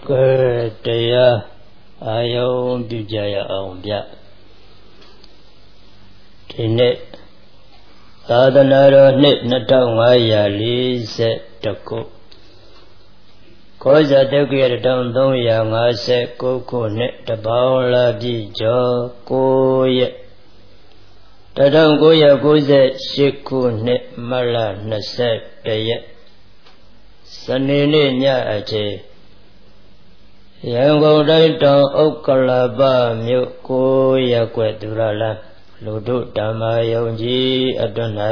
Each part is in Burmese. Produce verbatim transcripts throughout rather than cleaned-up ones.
ကဲတရားအာယုံပြုကြရအောင်ဗျဒီနေ့သာသနာတော်နှစ်နှစ်ထောင်ငါးရာလေးဆယ်တစ်ခုကောဇာတက္ကရာတစ်ထောင်သုံးရာငါးဆယ်ကိုးခုနှစ်တပေါင်းလာပြည့်ကျော်ကိုရက်တစ်ထောင်ကိုးရာကိုးဆယ်ရှစ်ခုနှစ်မတ်လနှစ်ဆယ်တစ်ရက်စနေနေ့ညအချိန်ရန်ကုန်တိုင်းတောင်ဥက္ကလာပမြို့ကိုရက်ွယ်သူရလန်းလူတို့ဓမ္မယုံကြည်အတွန်း၌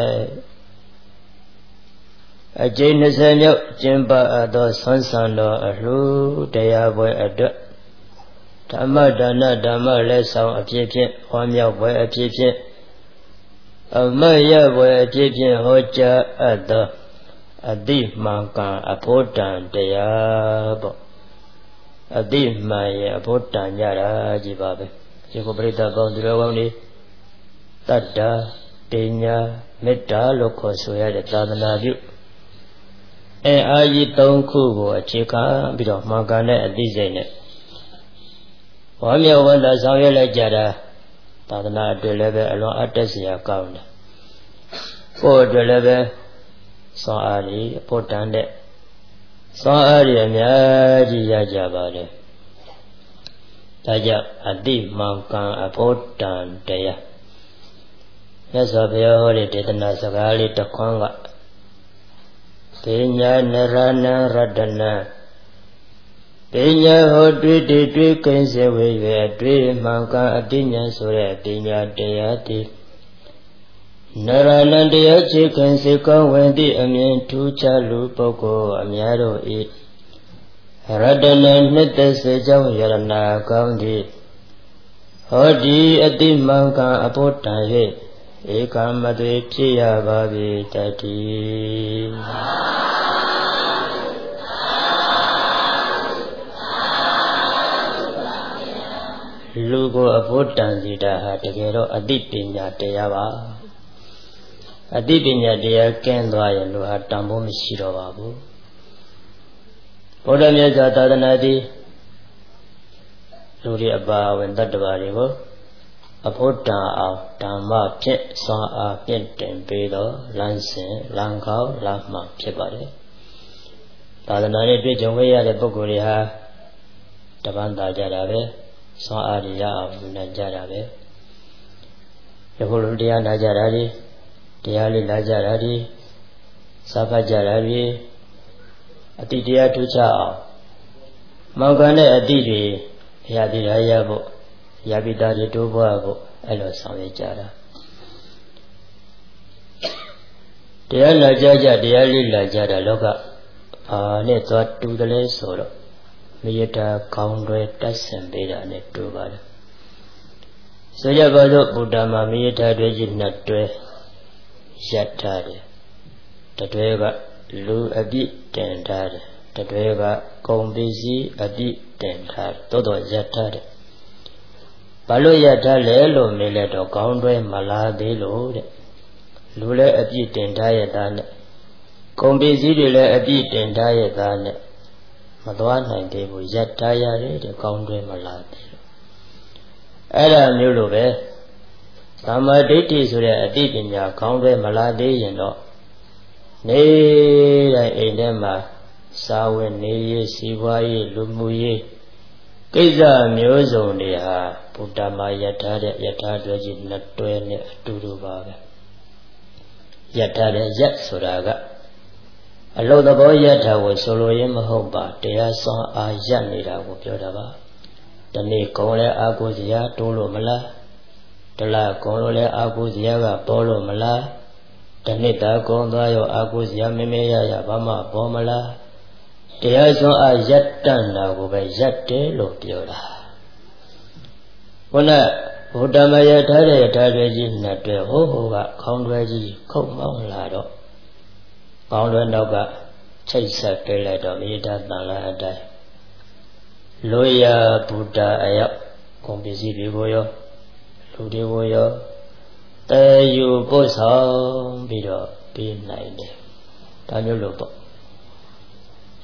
အကျဉ်းနှစ်ဆယ်မြောက်ကျင်းပအပ်သောဆွမ်းဆန်တော်အလှူတရားပွဲအတွက်ဓမ္မဒါနဓမ္မလက်ဆောင်အဖြစ်ဖြင့်ဟောမြောက်ပွဲအဖြစ်ဖြင့်အမတ်ရပွဲအဖြစ်ဖြင့်ဟောကြားအပ်သောအတိမှန်ကန်အဖို့တန်တရားပေါ့အတိမှန်ရဲ့အဖို့တန်ကြတာကြီးပါပဲဒီကိုပရိသတ်ပေါင်းသူတော်ကောင်းတွေတတ္တာတင်ညာမေတ္တာလို့ခေါ်ဆိုရတဲ့သာသနာပြုအဲအာကြီးသုံးခုကိုအခြေခံပြီးတော့မှန်ကန်တဲ့အသိစိတ်နဲ့ဝါမြောက်ဝန္တာဆောင်ရွက်လိုက်ကြတာသာသနာအတွက်လည်းပဲအလွန်အတက်စရာကောင်းတယ်ကိုယ်အတွက်လည်းပဲစွမ်းအားကြီးအဖို့တန်တဲ့စွမ်းအားကြီးအများကြီးရကြပါတယ်ဒါကြောင့်အတိမှန်ကန်အဖို့တန်တရားမြတ်စွာဘုရားဟောတဲ့ဒေသနာစကားလေးတစ်ခွန်းကပညာနရဏရတနာပညာဟောတွေ့တွေ့တွေ့ကိဉ္စေဝေရွယ်တွေ့မှန်ကန်အတိညာဆိုတဲ့ပညာတရားတည်နရဏတရားချေကိဉ္စေကောင်းဝင်သည့်အမြင်ထူးခြားလူပုဂ္ဂိုလ်အများတို့၏ရတနာနှစ်သက်စေကြောင်းယရနာကောင်းသည့်ဟောဒီအတိမှန်ကန်အဖို့တန်၍ဧကမသွေဖြစ်ရပါပြီတတိလူကိုအဖို့တန်စီတာဟာတကယ်တော့အတိပညာတရားပါအတိပညာတရားကင်းသွားရင်လူဟာတန်ဖိုးမရှိတော့ပါဘူးဘုရားမြတ်စွာသာသနာသည်လူတွေအပါဝင်တတ္တဝါတွေကိုအဖို့တန်အောင်ဓမ္မဖြင့်စွမ်းအားဖြင့်တင်ပေးတော့လမ်းစဉ်လမ်းကောင်းလမ်းမှန်ဖြစ်ပါတယ်သာသနာနဲ့တွေ့ကြုံခဲ့ရတဲ့ပုဂ္ဂိုလ်တွေဟာတပန်းသာကြတာပဲစွမ်းအားရအောင်ယူနိုင်ကြတာပဲယခုလိုတရားနာကြတာဒီတရားလေးနာကြတာဒီစာဖတ်ကြတာဒီအတိတရားထူးခြားအောင်မောင်ကန်တဲ့အတိတွေဘုရားတရားရဖို့ရပိတာတွေတိုးပွားဖို့အဲ့လိုဆောင်ရွက်ကြတာတရားနာကြကြတရားလေးလာကြတာလောကအာနဲ့သွားတူတယ်လဲဆိုတော့မယတာကောင်းတွေတက်ဆင်ပေးတာနဲ့တူပါတယ်ဆိုကြပါစို့ဗုဒ္ဓမှာမယတာတွေကြီးနှစ်တွဲရပ်ထားတယ်တတွဲကလူအပြစ်တင်ထားတယ်တတွဲကကုံပစ္စည်းအပြစ်တင်ထားတယ်တိုးတော့ရပ်ထားတယ်ဘာလို့ရထားလဲလို့မေးလိုက်တော့ကောင်းတွဲမလားသေးလို့တဲ့လူလည်းအပြစ်တင်ထားရတာနဲ့ကုန်ပစ္စည်းတွေလည်းအပြစ်တင်ထားရတာနဲ့မသွားနိုင်သေးဘူးရထားရတယ်တဲ့ကောင်းတွဲမလားသေးလို့အဲ့ဒါမျိုးလိုပဲသမ္မာဒိဋ္ဌိဆိုတဲ့အတိပညာကောင်းတွဲမလားသေးရင်တော့နေတိုင်းအိမ်ထဲမှာစာဝင်နေရေးစီးပွားရေးလူမှုရေးကိစ္စမျိုးစုံတွေဟာဗုဒ္ဓမှာယထာတဲ့ယထာတွဲကြီးနှစ်တွဲနဲ့အတူတူပါပဲယထာတဲ့ယက်ဆိုတာကအလုတ်သဘောယထာကိုဆိုလိုရင်းမဟုတ်ပါတရားစွမ်းအားယက်နေတာကိုပြောတာပါဒီနေ့ကုံလဲအာကိုစရာတိုးလို့မလားတလားကုံလို့လဲအာကိုစရာကပေါ်လို့မလားဒီနေ့သာကုံသွားရောအာကိုစရာမမေရရဘာမှပေါ်မလားတရားစွမ်းအားရပ်တန့်တာကိုပဲရပ်တယ်လို့ပြောတာခုနဗုဒ္ဓမယထားတဲ့ထားတွေကြီးနှစ်တွဲဟိုဟိုကခေါင်းတွဲကြီးခုတ်မောင်းလာတော့ခေါင်းတွဲနောက်ကချိတ်ဆက်ပေးလိုက်တော့မိသားတန်လာအတိုင်းလိုရဗုဒ္ဓအယောက်ကုန်ပစ္စည်းတွေကိုရောလူတွေကိုရောတည်ယူပို့ဆောင်ပြီးတော့ပြီးနိုင်တယ်ဒါမျိုးလို့ပေါ့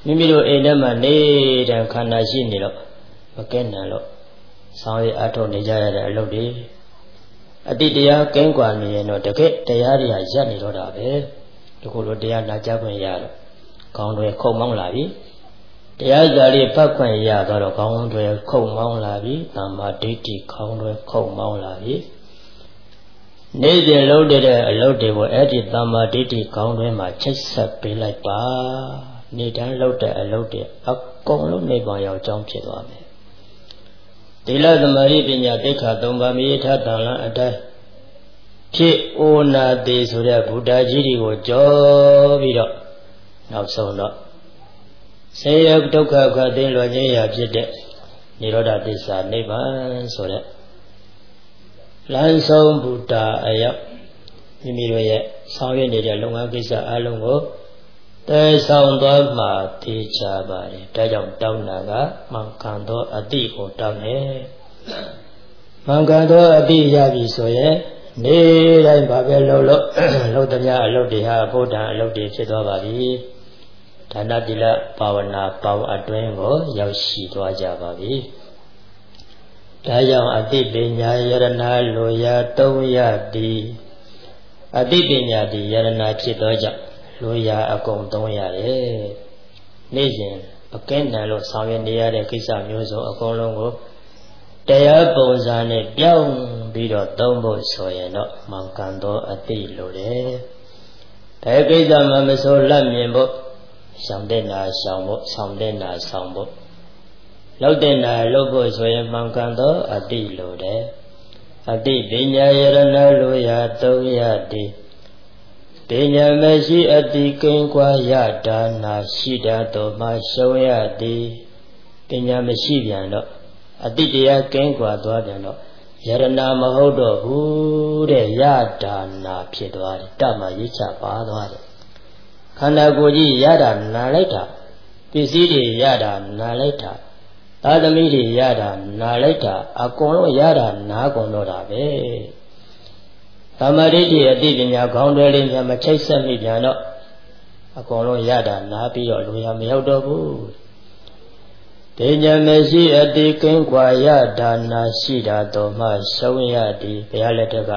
မိမိတို့အိမ်ထဲမှာနေတဲ့ခန္ဓာရှိနေတော့မကဲနိုင်လို့ဆောင်ရအထုတ်နေကြရတဲ့အလုပ်တွေအတိတရားကင်းကွာနေရင်တော့တကယ်တရားတွေဟာရပ်နေတော့တာပဲဒီခုလိုတရားနာကြားခွင့်ရတော့ကောင်းတွေခုံမောင်းလာပြီတရားစာလေးဖတ်ခွင့်ရတော့ကောင်းတွေခုံမောင်းလာပြီသမ္မာဒိဋ္ဌိကောင်းတွေခုံမောင်းလာပြီနေ့စဉ်လုပ်တဲ့အလုပ်တွေကိုအဲ့ဒီသမ္မာဒိဋ္ဌိကောင်းတွေမှာချိတ်ဆက်ပေးလိုက်ပါနေ့တိုင်းလုပ်တဲ့အလုပ်တွေအကုန်လုံးနိဗ္ဗာန်ရောက်ကြောင်းဖြစ်သွားမယ်သီလသမာဓိပညာသိက္ခာသုံးပါးမိထတန်လန်းအတိုင်းဖြစ်အိုနာသေးဆိုတဲ့ဘုရားကြီးတွေကိုကြောပြီးတော့နောက်ဆုံးတော့ဆေယဒုက္ခခတ်သိလွန်ခြင်းရာဖြစ်တဲ့နိရောဓသစ္စာနိဗ္ဗာန်ဆိုတဲ့လမ်းဆုံးဘုရားအရောက်မိမိတို့ရဲ့ဆောင်ရွက်နေတဲ့လုပ်ငန်းကိစ္စအလုံးကိုတည်ဆောင်သွားမှသိချပါတယ်ဒါကြောင့်တောင်းတာကမှန်ကန်သောအတိကိုတောင်းတယ်မှန်ကန်သောအတိရပြီဆိုရင်နေ့တိုင်းဘာပဲလုပ်လို့လုပ်သမျှအလုပ်တွေဟာဘုဒ္ဓအလုပ်တွေဖြစ်သွားပါပြီဒါနတိလဘာဝနာပေါင်းအတွင်းကိုရောက်ရှိသွားကြပါပြီဒါကြောင့်အတိပညာယရဏလိုရာသုံးရသည်အတိပညာဒီယရဏဖြစ်သောကြောင့်လိုရာအကုန်သုံးရတယ်နေ့စဉ်အကဲနိုင်လို့ဆောင်ရွက်နေရတဲ့ကိစ္စမျိုးစုံအကုန်လုံးကိုတရားပုံစံနဲ့ပြောင်းပြီးတော့သုံးဖို့ဆိုရင်တော့မှန်ကန်သောအတိလိုတယ်ဒါကိစ္စမှမဆိုလက်မြင်ဖို့ရှောင်တဲ့နာရှောင်ဖို့ဆောင်တဲ့နာဆောင်ဖို့လောက်တဲ့နာလုပ်ဖို့ဆိုရင်မှန်ကန်သောအတိလိုတယ်အတိပညာယရဏလိုရာသုံးရသည်ပညာမရှိအတိကင်းကွာရတာနာရှိတာတော်မှရှုံးရသည်ပညာမရှိပြန်တော့အတိတရားကင်းကွာသွားပြန်တော့ယရဏမဟုတ်တော့ဘူးတဲ့ရတာနာဖြစ်သွားတယ်တမရိချပါသွားတယ်ခန္ဓာကိုယ်ကြီးရတာနာလိုက်တာပစ္စည်းတွေရတာနာလိုက်တာသာသမီတွေရတာနာလိုက်တာအကုန်လုံးရတာနာကုန်တော့တာပဲသမ္မာဒိဋ္ဌိအတိပညာခေါင်းတွဲလေးများမချိတ်ဆက်မိပြန်တော့အကုန်လုံးရတာနာပြီးတော့လူရမရောက်တော့ဘူးပညာမရှိအတိကင်းကွာရတာနာရှိတာတော်မှရှုံးရသည်ဘုရားလက်ထက်က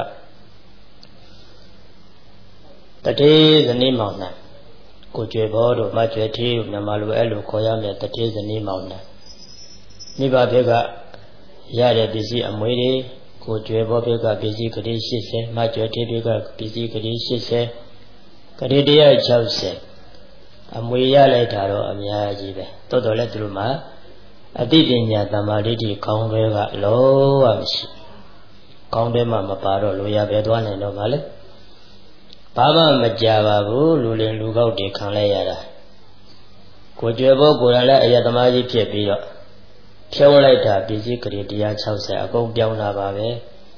တတိဇနီးမောင်နှံကိုကျွေဘောတို့မကျွေထီးတို့နမလိုအဲ့လိုခေါ်ရမယ်တတိဇနီးမောင်နှံမိဘဘက်ကရတဲ့ပစ္စည်းအမွေတွေကိုကျွေဘောဘက်ကပစ္စည်းကလေး၈၀မကျွေထီးဘက်ကပစ္စည်းကလေး၈၀ကလေး၁၆၀အမွေရလိုက်တာတော့အများကြီးပဲတော်တော်လည်းသူတို့မှာအတိပညာသမ္မာဒိဋ္ဌိခေါင်းတွေကလုံးဝမရှိခေါင်းထဲမှာမပါတော့လူရပဲသွားနိုင်တော့မှလေဘာမှမကြပါဘူးလူလင်လူကောက်တွေခံလိုက်ရတာကိုကျွယ်ဘောကိုယ်လည်းအယတမကြီးဖြစ်ပြီးတော့ဖြုံးလိုက်တာပစ္စည်းကလေး၁၆၀အကုန်ပြောင်းလာပါပဲ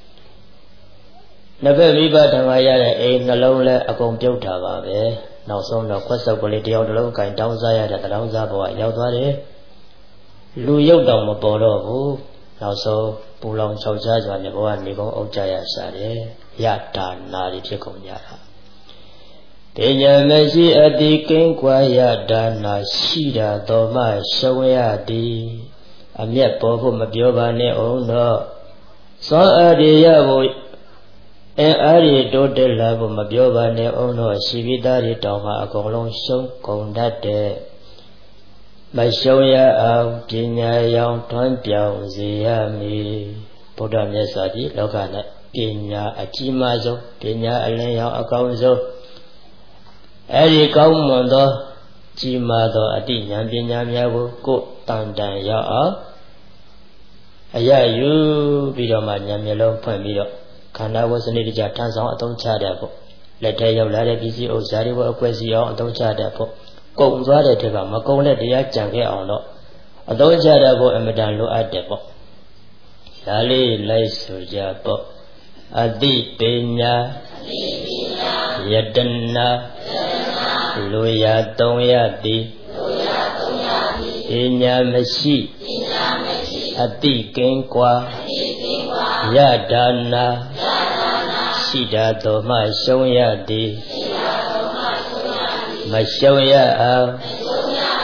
နှစ်ဖက်မိဘဓမ္မရတဲ့အိမ်နှလုံးလည်းအကုန်ပြုတ်တာပါပဲနောက်ဆုံးတော့ခွက်ဆုပ်ကလေးတယောက်တစ်လုံးကင်တောင်းစားရတဲ့တောင်းစားဘဝရောက်သွားတယ်လူရုပ်တောင်မပေါ်တော့ဘူးနောက်ဆုံးပူလောင်ခြောက်ခြားစွာနဲ့ဘဝနေကုန်အုပ်ကြရရှာတယ်ရတာနာတွေဖြစ်ကုန်ကြတာပညာမရှိအတိကင်းကွာရတာနာရှိတာတော်မှရှုံးရသည်အမျက်ပေါ်ဖို့မပြောပါနဲ့အောင်တော့သောအရိယဘုအင်အားရတိုးတက်လာဖို့မပြောပါနဲ့အောင်တော့ရှိပြီးသားတွေတောင်မှအကုန်လုံးရှုံးကုန်တတ်တဲ့မရှုံးရအောင်ပညာရောင်ထွန်းပြောင်းစေရမည်ဘုရားမြတ်စွာဘုရားလောက၌ပညာအကြီးမားဆုံးပညာအလင်းရောင်အကောင်းဆုံးအဲဒီကောင်းမွန်သောကြီးမားသောအတိဉာဏ်ပညာများကိုကိုယ်တန်တန်ရောက်အောင်အရယူပြီးတော့မှဉာဏ်မျက်လုံးဖွင့်ပြီးတော့ခန္ဓာကိုယ်စနစ်တကျထမ်းဆောင်အသုံးချတတ်ဖို့လက်ထဲရောက်လာတဲ့ပစ္စည်းဥစ္စာတွေကိုအကွဲစီအောင်အသုံးချတတ်ဖို့ကုန်သွားတဲ့ထက်ကမကုန်တဲ့တရားကြံခဲ့အောင်တော့အသုံးချတတ်ဖို့အမတန်လိုအပ်တယ်ပေါ့ဒါလေးလိုက်ဆိုကြပေါ့အတိပညာယတနာလူရာသုံးရသည်ပညာမရှိအတိကင်းကွာယဒါနာရှိတာတော်မှရှုံးရသည်မရှုံးရအောင်ပ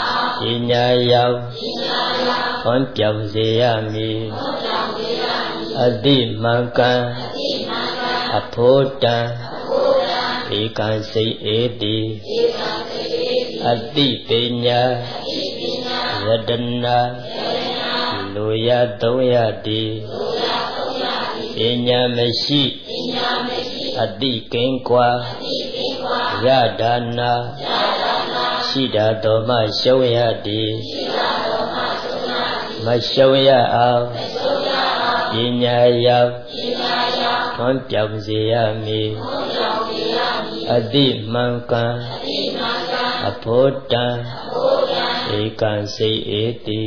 ပညာရောက်ဟောပြောင်းစေရမည်အတိမံကံအဖို့တံဧကံစိတ်ဧတိအတိပညာယတနာလူရသုံးရတိပညာမရှိအတိကင်းကွာယဒါနာရှိတာတော်မှရှုံးရသည်မရှုံးရအောင်ပညာရောက်ဟောပြောင်းစေရမည်အတိမံကံအဖို့တံဧကံစိတ်ဧတိ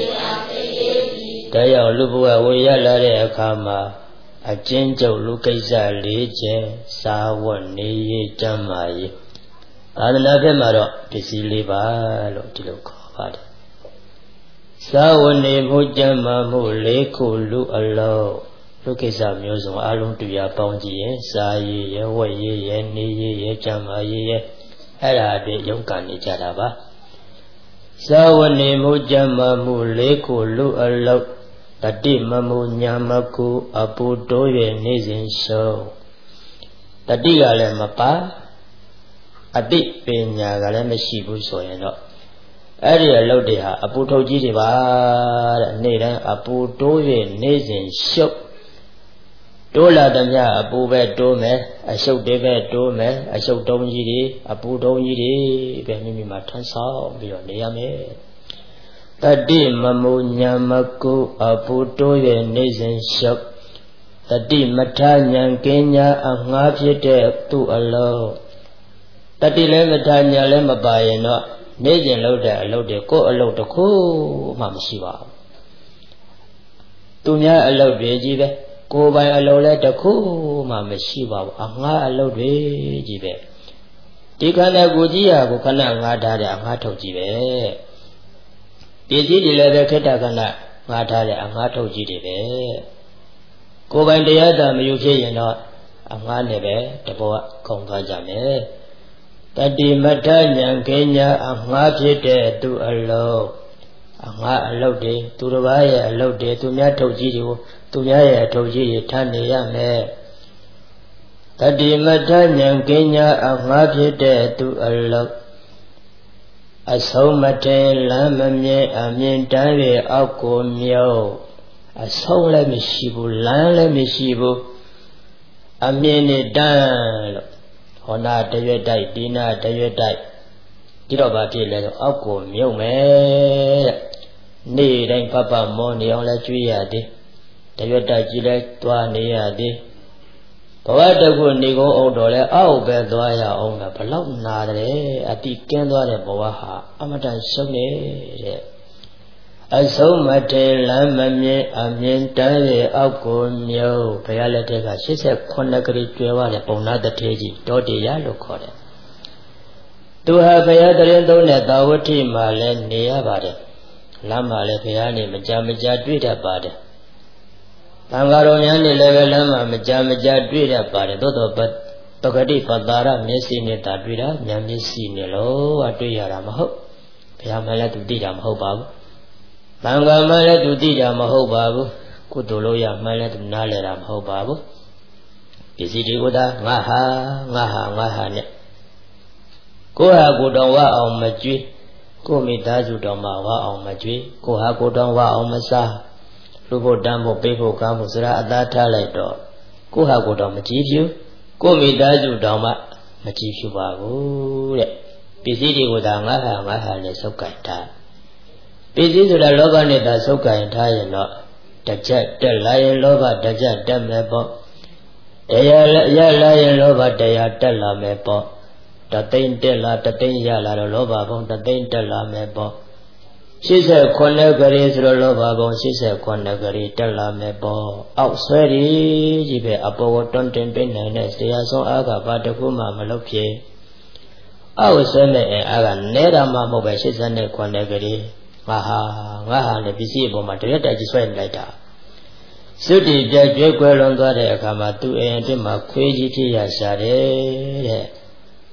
တရားလူဘဝဝေရလာတဲ့အခါမှာအကျဉ်းချုပ်လူကိစ္စလေးချက်စာဝတ်နေရေးကျမ်းမာရေးသာသနာ့ဘက်မှာတော့ပစ္စည်းလေးပါလို့ဒီလိုခေါ်ပါတယ်စာဝတ်နေမှုကျမ်းမာမှုလေးခုလူအလုံးလူကိစ္စမျိုးစုံအလုံးတူရပေါင်းကြည့်ရင်စာရေးရဝတ်ရေးရနေရေးရကျမ်းမာရေးရအဲ့ဒါတွေရုန်းကန်နေကြတာပါစာဝတ်နေမှုကျမ်းမာမှုလေးခုလူအလုံးတတိမမှုညာမကုအပူတိုး၍နေစဉ်ရှုံးတတိကလည်းမပါအတိပညာကလည်းမရှိဘူးဆိုရင်တော့အဲ့ဒီအလုပ်တွေဟာအပူထုတ်ကြီးတွေပါတဲ့နေ့တိုင်းအပူတိုး၍နေစဉ်ရှုပ်တိုးလာသမျှအပူပဲတိုးမယ်အရှုပ်တွေပဲတိုးမယ်အရှုပ်တုံးကြီးတွေအပူတုံးကြီးတွေပဲမိမိမှာထမ်းဆောင်ပြီးတော့နေရမယ်တတိမမုညာမကုအပူတိုး၍နေစဉ်ရှုပ်တတိမထညာကင်းညာအငှားဖြစ်တဲ့သူ့အလုံးတတိလည်းမထညာလည်းမပါရင်တော့နေစဉ်လုပ်တဲ့အလုပ်တွေကိုယ်အလုပ်တစ်ခုမှမရှိပါဘူးသူများအလုပ်တွေကြီးပဲကိုယ်ပိုင်အလုပ်လည်းတစ်ခုမှမရှိပါဘူးအငှားအလုပ်တွေကြီးပဲဒီခန္ဓာကိုယ်ကြီးဟာကိုခဏငှားထားတဲ့အငှားထုတ်ကြီးပဲပစ္စည်းတွေလည်းပဲခေတ္တခဏငှားထားတဲ့အငှားထုတ်ကြီးတွေပဲကိုယ်ပိုင်တရားသာမယူဖြစ်ရင်တော့အငှားနဲ့ပဲတဘောခုံသွားကြမယ်တတိမထညာကင်းညာအငှားဖြစ်တဲ့သူအလုံးအငှားအလုပ်တွေသူတစ်ပါးရဲ့အလုပ်တွေသူများထုတ်ကြီးတွေကိုသူများရဲ့အထုတ်ကြီးတွေထမ်းနေရမယ်တတိမထညာကင်းညာအငှားဖြစ်တဲ့သူအလုံးအဆုံးမတဲလမ်းမမြဲအမြင်တမ်းရဲ့အောက်ကိုမြုပ်အဆုံးလည်းမရှိဘူးလမ်းလည်းမရှိဘူးအမြင်နဲ့တန်းလို့ဟောနာတရွတ်တိုက်ဒီနာတရွတ်တိုက်ဒီတော့ဘာဖြစ်လဲဆိုအောက်ကိုမြုပ်မယ်တဲ့နေ့တိုင်းပပမောနေအောင်လဲကျွေးရသည်တရွတ်တိုက်ကြီးလဲသွားနေရသည်ဘဝတခုနေကုန်အောင်တော့လဲအောက်ပဲသွားရအောင်ကဘလောက်နာတယ်အတိကင်းသွားတဲ့ဘဝဟာအမတန်ရှုံးနေတဲ့အဆုံးမထေလမ်းမမြင်အမြင်တမ်းရဲ့အောက်ကိုမြုပ်ဘုရားလက်ထက်ကရှစ်ဆယ့်ခုနှစ်ကလေးကျွဲသွားတဲ့ပုံနာတထေကြီးတောတေရလို့ခေါ်တယ်သူဟာဘုရားတရင်သုံးတဲ့သာဝတိမှာလဲနေရပါတယ်လမ်းမှာလဲဘုရားနေမကြမကြတွေ့တတ်ပါတယ်သံဃာတော်များနေလည်းပဲလမ်းမှာမကြမကြတွေ့တတ်ပါတယ်သို့တော်ပဂတိပတာရမျက်စိနဲ့သာတွေ့တာဉာဏ်မျက်စိနဲ့လို့အတွေ့ရတာမဟုတ်ဘုရားမှလည်းသူသိတာမဟုတ်ပါဘူးသံဃာမှလည်းသူသိတာမဟုတ်ပါဘူးကုသိုလ်လို့ရမှလည်းသူနားလည်တာမဟုတ်ပါဘူးပစ္စည်းတွေကိုသာငါဟာငါဟာငါဟာနဲ့ကိုယ်ဟာကိုယ်တော်ဝအောင်မကြွေးကိုယ်မိသားစုတော်မှာဝအောင်မကြွေးကိုယ်ဟာကိုယ်တော်ဝအောင်မစားလူဖို့တန်းဖို့ပေးဖို့ကောင်းဖို့စရာအသားထားလိုက်တော့ကိုယ်ဟာကိုယ်တော်မကြည့်ဖြူကိုယ်မိသားစုတော်မှမကြည့်ဖြူပါဘူးတဲ့ပစ္စည်းတွေကိုသာငါဟာငါဟာနဲ့စုပ်ကိုင်ထားပစ္စည်းဆိုတာလောဘနဲ့သာစုပ်ကိုင်ထားရင်တော့တကြက်တက်လာရင်လောဘတကြက်တက်မယ်ပေါ့တရားရလာရင်လောဘတရားတက်လာမယ်ပေါ့တသိန်းတက်လာတသိန်းရလာတော့လောဘဘုံတသိန်းတက်လာမယ်ပေါ့ရှစ်ဆက်ခုနှစ်ကလေးဆိုတော့လောဘဘုံရှစ်ဆက်ခုနှစ်ကလေးတက်လာမယ်ပေါ့အောက်ဆွဲရီကြီးပဲအပေါ်တွန်းတင်ပေးနိုင်တဲ့တရားဆုံးအားကဘာတခုမှမလုပ်ဖြစ်အောက်ဆွဲနဲ့အားကနဲတာမှမဟုတ်ပဲရှစ်ဆက်နဲ့ခုနှစ်ကလေးငါဟာငါဟာလည်းပစ္စည်းပေါ်မှာတရက်တက်ကြီးဆွဲနေလိုက်တာစွတ်တီပြဲကျွဲကွဲလွန်သွားတဲ့အခါမှာသူ့အိမ်အတွင်းမှာခွေးကြီးဖြစ်ရရှာတယ်တဲ့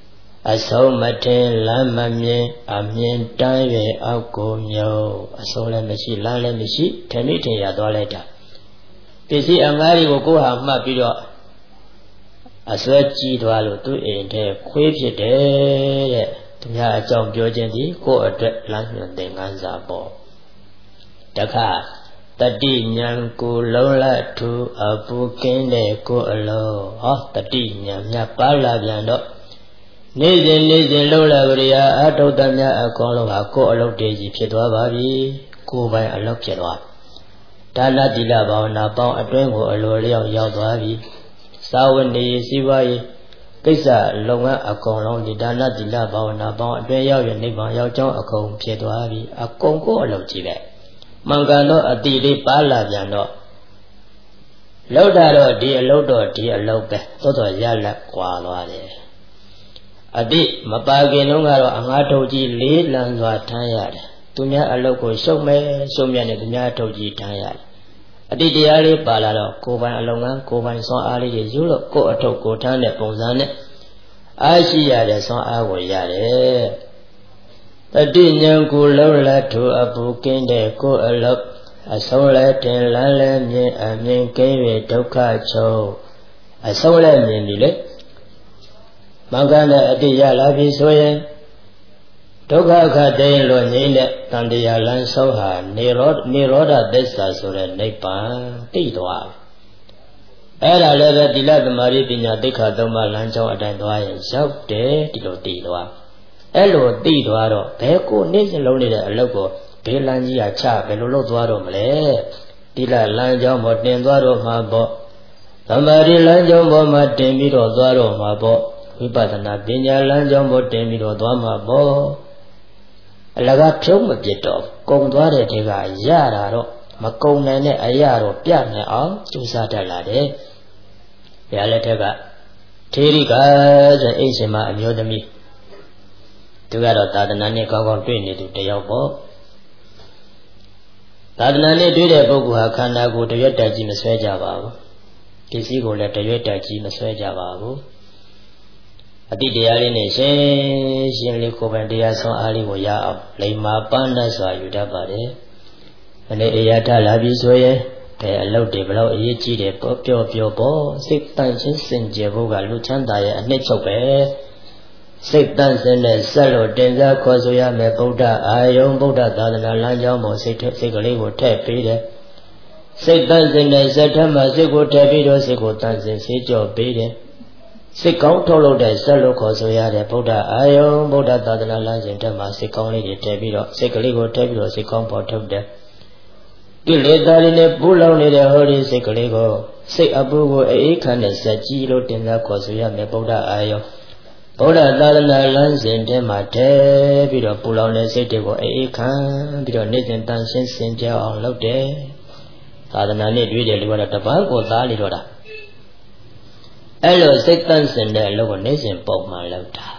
အဆုံးမထင်လမ်းမမြင်အမြင်တိုင်းပဲအောက်ကိုမြုံအဆုံးလည်းမရှိလမ်းလည်းမရှိထမိထင်ရသွားလိုက်တာပစ္စည်းအငါးတွေကိုကိုယ်ဟာမှတ်ပြီးတော့အစွဲကြီးသွားလို့သူ့အိမ်ထဲခွေးဖြစ်တယ်တဲ့သူများအကြောင်းပြောခြင်းသည်ကိုယ့်အတွက်လမ်းညွှန်သင်ခန်းစာပေါ့တခါတတိညာကိုလုံးလထူအပူကင်းတဲ့ကိုယ်အလုံးဟောတတိညာမြတ်ပါလာပြန်တော့နေ့စဉ်နေ့စဉ်လှုပ်လာကြရအထုတမြတ်အကောင်လုံးဟာကိုယ်အလုံးတည်ကြီးဖြစ်သွားပါပြီကိုယ်ပိုင်အလုံးဖြစ်သွားဒါနတိလဘာဝနာပေါင်းအတွင်းကိုအလိုလျောက်ရောက်သွားပြီသာဝနေစီဝါရေးကိစ္စလုပ်ငန်းအကုန်လုံးဒီဒါနတိလဘာဝနာပေါင်းအတွင်းရောက်ရနိဗ္ဗာန်ရောက်ကြောင်းအကုန်ဖြစ်သွားပြီအကုန်ကိုအလုံးကြည့်ပဲမှန်ကန်တော့အတိလေးပါလာပြန်တော့လောက်တာတော့ဒီအလုံးတော့ဒီအလုံးပဲသို့တော်ရလက်ကွာသွားတယ်အတိမပါခင်လုံးကတော့အငါးထုတ်ကြီးလေးလံစွာထမ်းရတယ်သူများအလုံးကိုရှုံမဲ့ရှုံမြတ်နဲ့သူများထုတ်ကြီးထမ်းရတယ်အတိတရားလေးပါလာတော့ကိုယ်ပိုင်အလုံးကကိုယ်ပိုင်စွမ်းအားလေးတွေယူလို့ကိုယ်အထုတ်ကိုထမ်းတဲ့ပုံစံနဲ့အားရှိရတဲ့စွမ်းအားကိုရတယ်တတိညာကိုလုံးလက်ထူအပူကင်းတဲ့ကိုယ်အလုံးအဆုံးလဲတင်လန်းလဲမြင်အမြင်ကင်း၍ဒုက္ခချုပ်အဆုံးလဲမြင်ပြီလေမင်္ဂလာအတိရလာပြီဆိုရင်ဒုက္ခခတ်သိလို့ငြိမ့်တဲ့တန်တရားလမ်းဆုံးဟာနေရောနေရောဓသစ္စာဆိုတဲ့နိဗ္ဗာန်သိသွားအဲ့ဒါလည်းပဲသီလသမารိပညာသိက္ခာသုံးပါးလမ်းကြောင်းအတိုင်းသွားရင်ရောက်တယ်ဒီလိုသိသွားအဲ့လိုသိသွားတော့ဘယ်ကိုနေ့စဉ်လုံးနေတဲ့အလုပ်ကိုဘေးလမ်းကြီးကချဘယ်လိုလုပ်သွားတော့မလဲသီလလမ်းကြောင်းပေါ်တင်သွားတော့မှာပေါ့သမာဓိလမ်းကြောင်းပေါ်မှာတင်ပြီးတော့သွားတော့မှာပေါ့ဝိပဿနာပညာလမ်းကြောင်းပေါ်တင်ပြီးတော့သွားမှာပေါ့အလကားဖြုံးမပြစ်တော့ကုံသွားတဲ့ထဲကရတာတော့မကုံနိုင်တဲ့အရာတော့ပြနိုင်အောင်ကြိုးစားတတ်လာတယ်။ဘုရားလက်ထက်ကထေရိကဆိုအိရှင်မအမျိုးသမီးသူကတော့သာသနာနဲ့ကောင်းကောင်းတွေ့နေသူတယောက်ပေါ့။သာသနာနဲ့တွေ့တဲ့ပုဂ္ဂိုလ်ဟာခန္ဓာကိုယ်တရွတ်တက်ကြီးမဆွဲကြပါဘူး။ပစ္စည်းကိုလည်းတရွတ်တက်ကြီးမဆွဲကြပါဘူး။အတိတရားလေးနဲ့ရှင်ရှင်လေးကိုယ်ပိုင်တရားဆုံးအားလေးကိုရအောင်လိမ္မာပန်းနဲ့စွာယူတတ်ပါတယ်။အနေအရာထလာပြီးဆိုရင်ဘယ်အလုပ်တွေဘလို့အရေးကြီးတယ်ပေါ့ပြောပြောပေါ့စိတ်တန့်ချင်းစင်ကြယ်ဖို့ကလူချမ်းသာရဲ့အနှစ်ချုပ်ပဲ။စိတ်တန့်စင်တဲ့ဆက်လို့တင်စားခေါ်ဆိုရမယ်ဗုဒ္ဓအာယုံဗုဒ္ဓသာသနာလမ်းကြောင်းပေါ်စိတ်စိတ်ကလေးကိုထည့်ပေးတယ်။စိတ်တန့်စင်တဲ့စက်ထက်မှစိတ်ကိုထည့်ပြီးတော့စိတ်ကိုတန့်စင်စေကြောပေးတယ်။စိတ်ကောင်းထုတ်လုပ်တဲ့ဆက်လို့ခေါ်ဆိုရတဲ့ဗုဒ္ဓအာယုံဗုဒ္ဓသာသနာလမ်းစဉ်တက်မှာစိတ်ကောင်းလေးတွေတည်ပြီးတော့စိတ်ကလေးကိုတည်ပြီးတော့စိတ်ကောင်းပေါ်ထုတ်တယ်ကိလေသာတွေနဲ့ပူလောင်နေတဲ့ဟောဒီစိတ်ကလေးကိုစိတ်အပူကိုအေးခမ်းတဲ့စက်ကြီးလို့တင်စားခေါ်ဆိုရမယ်ဗုဒ္ဓအာယုံဗုဒ္ဓသာသနာလမ်းစဉ်တက်မှာတည်ပြီးတော့ပူလောင်တဲ့စိတ်တွေကိုအေးခမ်းပြီးတော့နေ့စဉ်တန်ရှင်းစင်ကြအောင်လုပ်တယ်သာသနာနဲ့တွေ့တယ်လို့ကတော့တပန်းကိုသားလိတော့တာအဲ့လိုစိတ်တန့်စင်တဲ့အလုပ်ကိုနေ့စဉ်ပုံမှန်လုပ်တာ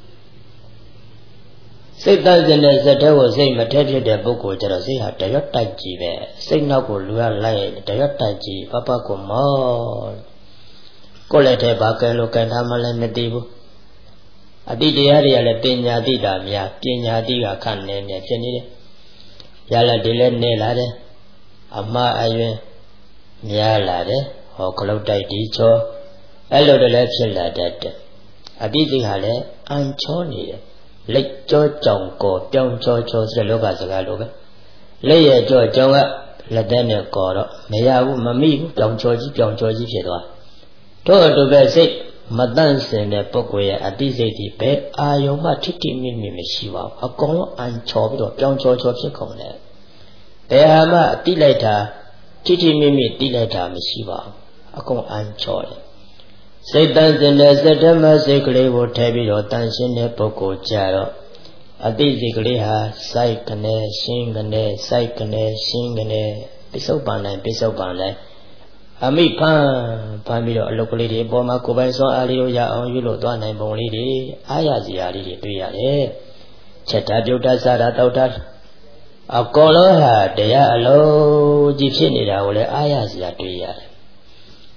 စိတ်တန့်စင်တဲ့စက်ထဲကိုစိတ်မထက်ဖြစ်တဲ့ပုဂ္ဂိုလ်ကျတော့စိတ်ဟာတရွတ်တိုက်ကြည့်ပဲစိတ်နောက်ကိုလူရလိုက်တရွတ်တိုက်ကြည့်ပပကိုမောကိုယ်လည်းထဲဘာကဲလို့ကံထားမှလည်းမသိဘူးအတိတရားတွေကလည်းပညာတိတာများပညာတိကခန့်နေနေဖြစ်နေတယ်ရလာဒီလည်းနေလာတယ်အမှားအယွင်းများလာတယ်ဟောခလုတ်တိုက်ဒီချောအဲ့လိုတည်းလည်းဖြစ်လာတတ်တယ်အတိစိတ်ဟာလည်းအန်ချောနေတယ်လက်ကြောကြောင်ကောပြောင်းချောချောဆိုတဲ့လောကစကားလိုပဲလက်ရဲ့ကြောကြောင်ကလက်သက်နဲ့ကောတော့မရဘူးမမိဘူးပြောင်းချောကြီးပြောင်းချောကြီးဖြစ်သွားတို့အတူပဲစိတ်မတန့်စင်တဲ့ပုဂ္ဂိုလ်ရဲ့အတိစိတ်ဒီပဲအာယုံမှထိထိမိမိမရှိပါဘူးအကုန်လုံးအန်ချောပြီးတော့ပြောင်းချောချောဖြစ်ကုန်တယ်ဘယ်ဟာမှတိလိုက်တာထိထိမိမိတိလိုက်တာမရှိပါဘူးအကုန်အန်ချောတယ်စိတ်တန့်စင်တဲ့စက်တမစိတ်ကလေးကိုထည့်ပြီးတော့တန်ရှင်းတဲ့ပုဂ္ဂိုလ်ကြတော့အတိစိတ်ကလေးဟာစိုက်ကနေရှင်းကနေစိုက်ကနေရှင်းကနေပိစုံပန်နိုင်ပိစုံပန်နိုင်အမိဖန်ဖန်ပြီးတော့အလုပ်ကလေးတွေအပေါ်မှာကိုယ်ပိုင်စွမ်းအားလေးကိုရအောင်ယူလို့သွားနိုင်ပုံလေးတွေအားရစရာလေးတွေတွေ့ရတယ်ချက်တာပြုတ်တာစားတာတောက်တာအကောလုံးဟာတရားအလုံးကြီးဖြစ်နေတာကိုလည်းအားရစရာတွေ့ရတယ်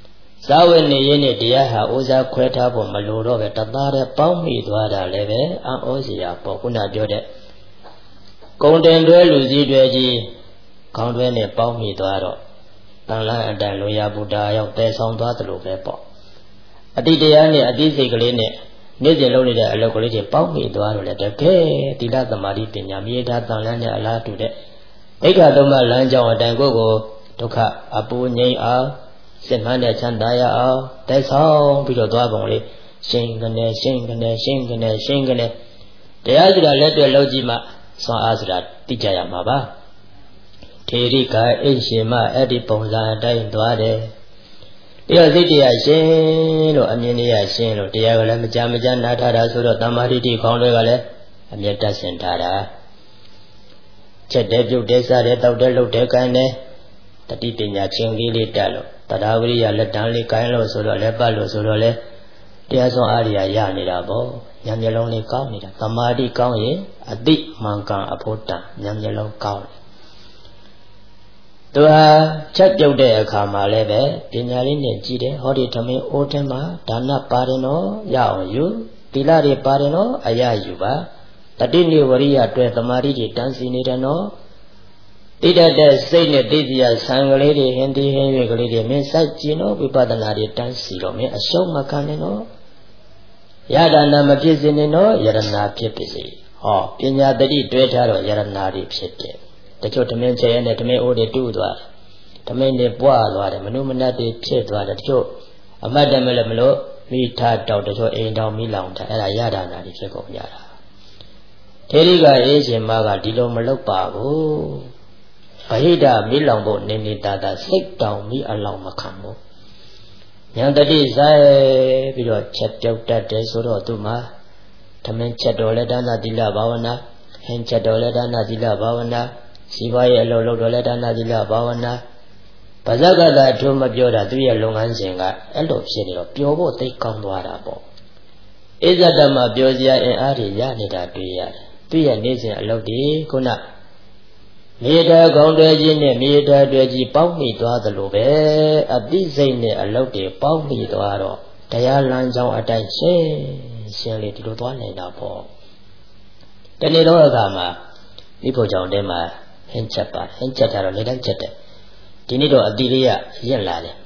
စာဝိနေရင်းနဲ့တရားဟာဥစားခွဲထားဖို့မလိုတော့ပဲတသားတည်းပေါင်းမိသွားတာလည်းပဲအံ့ဩစရာပေါ့ခုနပြောတဲ့ကုံတင်တွဲလူစည်းတွေကြီးခေါင်းတွဲနဲ့ပေါင်းမိသွားတော့တန်လန်းအတန်လိုရာဘုဒ္ဓရောက်တဲဆောင်သွားသလိုပဲပေါ့အတိတရားနဲ့အတိစိတ်ကလေးနဲ့နေ့စဉ်လုပ်နေတဲ့အလုပ်ကလေးတွေပေါင်းမိသွားတော့လေတကယ်သီလသမာဓိပညာမြေတာတန်လန်းနဲ့အလားတူတဲ့ဣက္ခသုံးပါးလမ်းကြောင်းအတိုင်းကိုယ်ကိုဒုက္ခအပူငြိမ်းအောင်စစ်မှန်တဲ့ချမ်းသာရအောင်တဲဆောင်ပြီးတော့သွားပုံလေးရှင်းကနေရှင်းကနေရှင်းကနေရှင်းကနေတရားစရာလက်တွေ့လုပ်ကြည့်မှဆွမ်းအားစရာသိကြရမှာပါထေရိကအိရှင်မအဲ့ဒီပုံစံအတိုင်းသွားတယ်တရားစိတ်တရားရှင်းလို့အမြင်တရားရှင်းလို့တရားကလည်းမကြမကြနားထားတာဆိုတော့တမ္မာတိတိခေါင်းတွေကလည်းအမြဲတတ်ဆင်ထားတာချက်တဲ့ပြုတ်တဲ့စားတဲ့တောက်တဲ့လှုပ်တဲ့ကိုင်းတဲ့တတိပညာချင်းလေးလေးတက်လို့တရားဝိရိယလက်တန်းလေးကိုင်းလို့ဆိုတော့လည်းပတ်လို့ဆိုတော့လည်းတရားဆုံးအားရရနေတာပေါ့ဉာဏ်မျက်လုံးလေးကောင်းနေတာသမာဓိကောင်းရင်အတိမှန်ကန်အဖို့တန်ဉာဏ်မျက်လုံးကောင်းတယ်သူဟာချက်ပြုတ်တဲ့အခါမှာလည်းပဲပညာလေးနဲ့ကြည့်တယ်ဟောဒီထမင်းအိုးထဲမှာဒါနပါတယ်နော်ရအောင်ယူသီလတွေပါတယ်နော်အရယူပါတတိနိဝရိယအတွက်သမာဓိတွေတန်းစီနေတယ်နော်တိတတ်တဲ့စိတ်နဲ့သိစရာဆံကလေးတွေဟင်းဒီဟင်းရွက်ကလေးတွေမင်းစိုက်ကြည့်နော်ဝိပဿနာတွေတန်းစီတော့မင်းအရှုံးမခံနဲ့နော်ယတနာမဖြစ်စေနဲ့နော်ယရနာဖြစ်ပါစေဟောပညာတတိတွဲထားတော့ယရနာတွေဖြစ်တယ်တချို့ဓမင်းချဲရနဲ့ဓမင်းအိုးတွေတူးသွားတယ်ဓမင်းတွေပွားသွားတယ်မနုမနတ်တွေဖြစ်သွားတယ်တချို့အမတ်တမဲ့လည်းမလို့မိထားတောက်တချို့အိမ်တောင်မိလောင်တာအဲ့ဒါယတနာတွေဖြစ်ကုန်ကြတာထေရိကအေးရှင်မကဒီလိုမလုပ်ပါဘူးဗဟိတမိလောင်ဖို့နေနေတာသာစိတ်တောင်မိအလောင်မခံဘူးဉာဏ်တတိဆိုင်ပြီးတော့ချက်ပြောက်တတ်တယ်ဆိုတော့သူမှာဓမင်းချက်တော်လဲဒါနသီလဘာဝနာဟင်ချက်တော်လဲဒါနသီလဘာဝနာစီပွားရေးအလုပ်လုပ်တော်လဲဒါနသီလဘာဝနာပါဇက်ကတာအထူးမပြောတာသူရဲ့လုပ်ငန်းစဉ်ကအဲ့လိုဖြစ်နေတော့ပျော်ဖို့သိကောင်းသွားတာပေါ့ဣဇဒမပျော်စရာအင်အားတွေရနေတာတွေ့ရတယ်သူရဲ့နေ့စဉ်အလုပ်ဒီခုနမြေတာကောင်းတွေကြီးနဲ့မြေတာတွေကြီးပေါင်းမိသွားသလိုပဲအသိစိတ်နဲ့အလုပ်တွေပေါင်းမိသွားတော့တရားလမ်းကြောင်းအတိုင်းရှင်းရှင်းလေးဒီလိုသွားနေတာပေါ့တနေ့တော့အခါမှာဒီဖို့ကြောင့်တဲမှာဟင်းချက်ပါဟင်းချက်တာတော့နေတိုင်းချက်တယ်ဒီနေ့တော့အတိလေးရရက်လာတယ်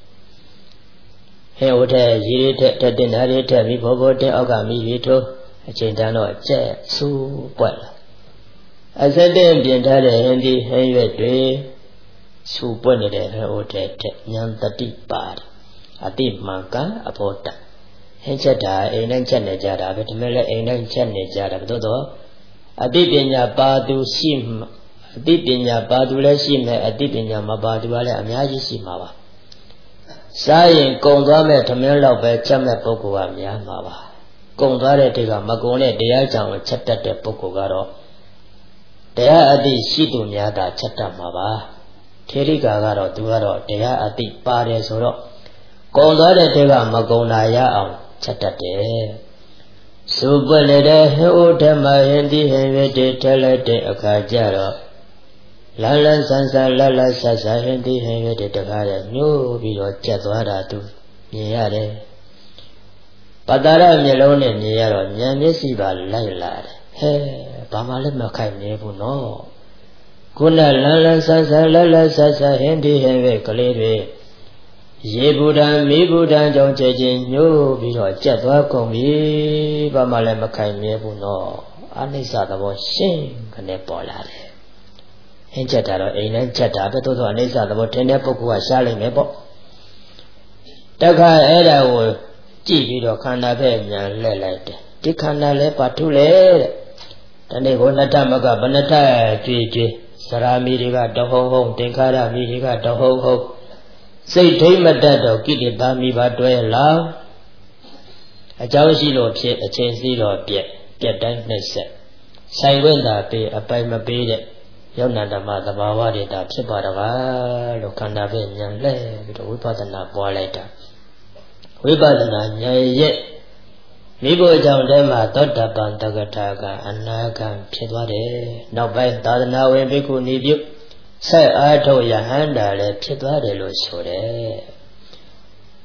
ဟဲ့ဟိုတဲ့ရေတွေထက်တက်တင်ဓာတ်တွေထက်မိဖို့ဖို့တဲ့အောက်ကမိရီထိုးအချိန်တန်းတော့ကြက်ဆူပွက်လာအစတဲ့ပြင်ထားတဲ့ဟင်းဒီဟင်းရွက်တွေဆူပွက်နေတဲ့ဟဲ့ဟိုတဲ့တဲ့ဉာဏ်တတိပါတယ်အတိမှန်ကအဖို့တဟင်းချက်တာအိမ်နဲ့ချက်နေကြတာပဲဒီမဲ့လည်းအိမ်နဲ့ချက်နေကြတာဘယ်တော့တော့အတိပညာပါသူရှိအတိပညာပါသူလည်းရှိမယ်အတိပညာမပါသူကလည်းအများကြီးရှိမှာပါစားရင်ကုံသွားမဲ့ထမင်းလောက်ပဲချက်မဲ့ပုဂ္ဂိုလ်ကများမှာပါကုံသွားတဲ့တေကမကုံတဲ့တရားကြောင့်ချက်တတ်တဲ့ပုဂ္ဂိုလ်ကတော့တရားအတိရှိသူများသာချက်တတ်မှာပါထေရိကာကတော့သူကတော့တရားအတိပါတယ်ဆိုတော့ကုံသွားတဲ့တေကမကုံတာရအောင်ချက်တတ်တယ်စုပွက်နေတဲ့ဟိုဓမ္မယင်တိဟင်ရတဲ့ထက်လိုက်တဲ့အခါကျတော့လန်းလန်းဆန်းဆန်းလတ်လတ်ဆတ်ဆတ်ဟင်တိဟင်ရတဲ့တကားရဲ့ညှိုးပြီးတော့ကျက်သွားတာသူမြင်ရတယ်ပတ္တရမျက်လုံးနဲ့မြင်ရတော့ဉာဏ်မျက်စိပါလိုက်လာတယ်ဟဲဘာမှလည်းမခိုက်မြဲဘူးနော်ခုနလန်းလန်းဆန်းဆန်းလတ်လတ်ဆတ်ဆတ်ဟင်တိဟင်ရကလေးတွေရေဘူဒံမိဘူဒံကြောင့်ချက်ချင်းညှိုးပြီးတော့ကြက်သွားကုန်ပြီဘာမှလည်းမခိုင်မြဲဘူးနော်အနိစ္စသဘောရှင်းကနေပေါ်လာတယ်ဟင်းချက်တာတော့အိမ်နဲ့ချက်တာပဲသို့သောအနိစ္စသဘောထင်တဲ့ပုဂ္ဂိုလ်ကရှားလိုက်မယ်ပေါ့တခါအဲ့ဒါကိုကြည့်ပြီးတော့ခန္ဓာပဲညာလှည့်လိုက်တယ်ဒီခန္ဓာလဲပါထုလဲတဲ့တနေ့ကိုနှစ်ထပ်မကဘယ်နှစ်ထပ်ကြွေကြွေစရာမီတွေကတဟုံဟုံသင်္ခါရမီတွေကတဟုံဟုံစိတ်ထိမ့်မတတ်တော့ကိလေသာမိပါတွဲလာအကြောင်းရှိလို့ဖြစ်အချင်းစီတော့ပြက်ပြက်တိုင်းနှိမ့်ဆက်ဆိုင်ခွင့်သာပေးအပိုင်မပေးတဲ့ယောနန္တမသဘာဝတွေသာဖြစ်ပါတော့ကားလို့ခန္ဓာပဲဉာဏ်လဲပြီးတော့ဝိပဿနာပွားလိုက်တာဝိပဿနာဉာဏ်ရဲ့မိဖို့ကြောင့်တည်းမှာသောတပန်တက္ကထာကအနာဂံဖြစ်သွားတယ်နောက်ပိုင်းသာသနာဝင်ဘိက္ခုနီပြုဆက်အားထုတ်ယဟန္တာလည်းဖြစ်သွားတယ်လို့ဆိုတယ်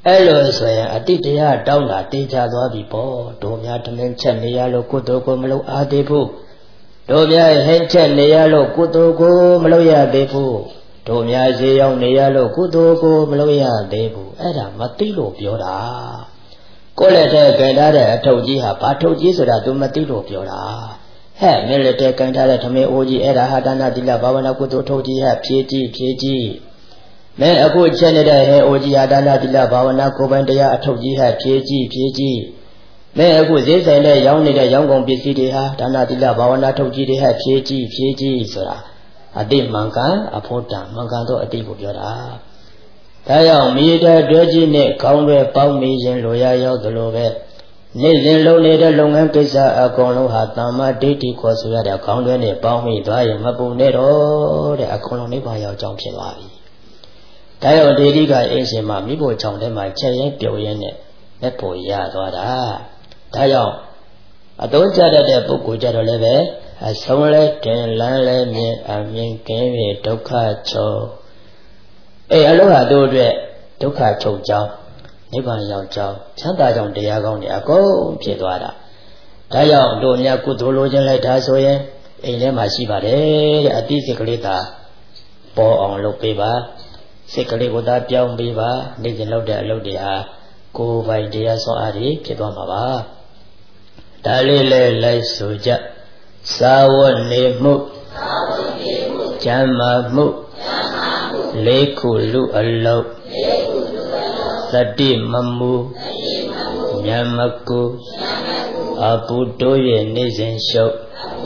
အဲ့လိုဆိုရင်အတိတရားတောင်းတာတင်ချသွားပြီပေါ့တို့များထမင်းချက်နေရလို့ကုသိုလ်ကိုမလုပ်အားသေးဘူးတို့များဟင်းချက်နေရလို့ကုသိုလ်ကိုမလုပ်ရသေးဘူးတို့များဈေးရောက်နေရလို့ကုသိုလ်ကိုမလုပ်ရသေးဘူးအဲ့ဒါမသိလို့ပြောတာကိုယ့်လက်ထဲကြင်ထားတဲ့အထုပ်ကြီးဟာဘာထုတ်ကြီးဆိုတာ तू မသိလို့ပြောတာဟဲ့မင်းလက်ထဲကြင်ထားတဲ့ထမင်းအိုးကြီးအဲ့ဒါဟာဒါနသီလဘာဝနာကုသိုလ်ထုတ်ကြီးဟဲ့ဖြည့်ကြည့်ဖြည့်ကြည့်မင်းအခုချက်နေတဲ့ဟဲ့အိုးကြီးဟာဒါနသီလဘာဝနာကိုယ်ပိုင်တရားအထုတ်ကြီးဟဲ့ဖြည့်ကြည့်ဖြည့်ကြည့်မင်းအခုဈေးဆိုင်နဲ့ရောင်းနေတဲ့ရောင်းကုန်ပစ္စည်းတွေဟာဒါနသီလဘာဝနာထုတ်ကြီးတွေဟဲ့ဖြည့်ကြည့်ဖြည့်ကြည့်ဆိုတာအတိမှန်ကန်အဖို့တန်မှန်ကန်တော့အတိကိုပြောတာဒါကြောင့်မိတဲ့တွဲကြီးနဲ့ခေါင်းတွေပေါင်းမိခြင်းလိုရရောက်သလိုပဲနေ့စဉ်လုပ်နေတဲ့လုပ်ငန်းကိစ္စအကုန်လုံးဟာသမ္မာဒိဋ္ဌိခေါ်ဆိုရတဲ့ခေါင်းတွေနဲ့ပေါင်းမိသွားရင်မပူနဲ့တော့တဲ့အကုန်လုံးနိဗ္ဗာန်ရောက်ကြောင်းဖြစ်သွားပြီဒါကြောင့်ဒေဒီကအင်းရှင်မှာမိဖို့ကြောင့်ထဲမှာချက်ရင်ပြုံရင်နဲ့လက်ဖို့ရသွားတာဒါကြောင့်အသုံးချတတ်တဲ့ပုဂ္ဂိုလ်ကြတော့လည်းပဲအဆုံးလဲတင်လန်းလဲမြင်အမြင်ကင်းပြီဒုက္ခချုပ်အေးအလုံးဟာတို့အတွက်ဒုက္ခချုပ်ကြောင်းနိဗ္ဗာန်ရောက်ကြောင်းချမ်းသာကြောင်းတရားကောင်းတွေအကုန်ဖြစ်သွားတာဒါကြောင့်တို့များကုသိုလ်လိုချင်လိုက်တာဆိုရင်အိမ်ထဲမှာရှိပါတယ်တဲ့အတိစိတ်ကလေးသာပေါ်အောင်လုပ်ပေးပါစိတ်ကလေးကိုသာပြောင်းပေးပါနေ့စဉ်လုပ်တဲ့အလုပ်တွေဟာကိုယ်ပိုင်တရားစွမ်းအားတွေဖြစ်သွားမှာပါဒါလေးလဲလိုက်ဆိုကြသာဝနေမှုကျမ်းမာမှုလေးခုလူအလုံးသတိမမှုဉာဏ်မကူအပုတိုးရဲ့နေစဉ်ရှုပ်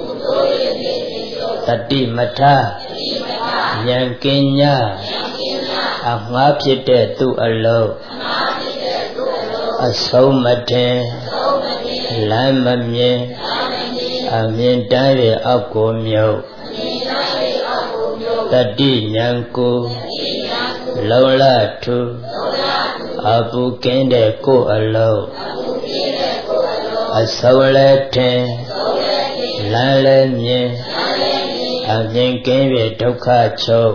သတိမထဉာဏ်ကင်းညာအမှားဖြစ်တဲ့သူအလုံးအဆုံးမတင်လမ်းမမြင်အမြင်တမ်းရဲ့အောက်ကိုမြုပ်တတိဉာဏ်ကိုလုံလထုအပုကင်းတဲ့ကိုယ်အလုံးအဆုံးလည်းထင်လမ်းလည်းမြင်အမြင်ကင်းရဲ့ဒုက္ခချုပ်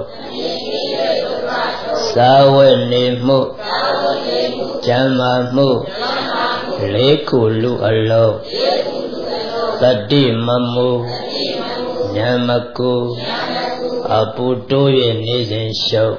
သာဝနေမှုကျမ်းမာမှုလေးခုလူအလုံးသတိမမှုဉာဏ်မကူအပုတိုးရဲ့နေစဉ်ရှုပ်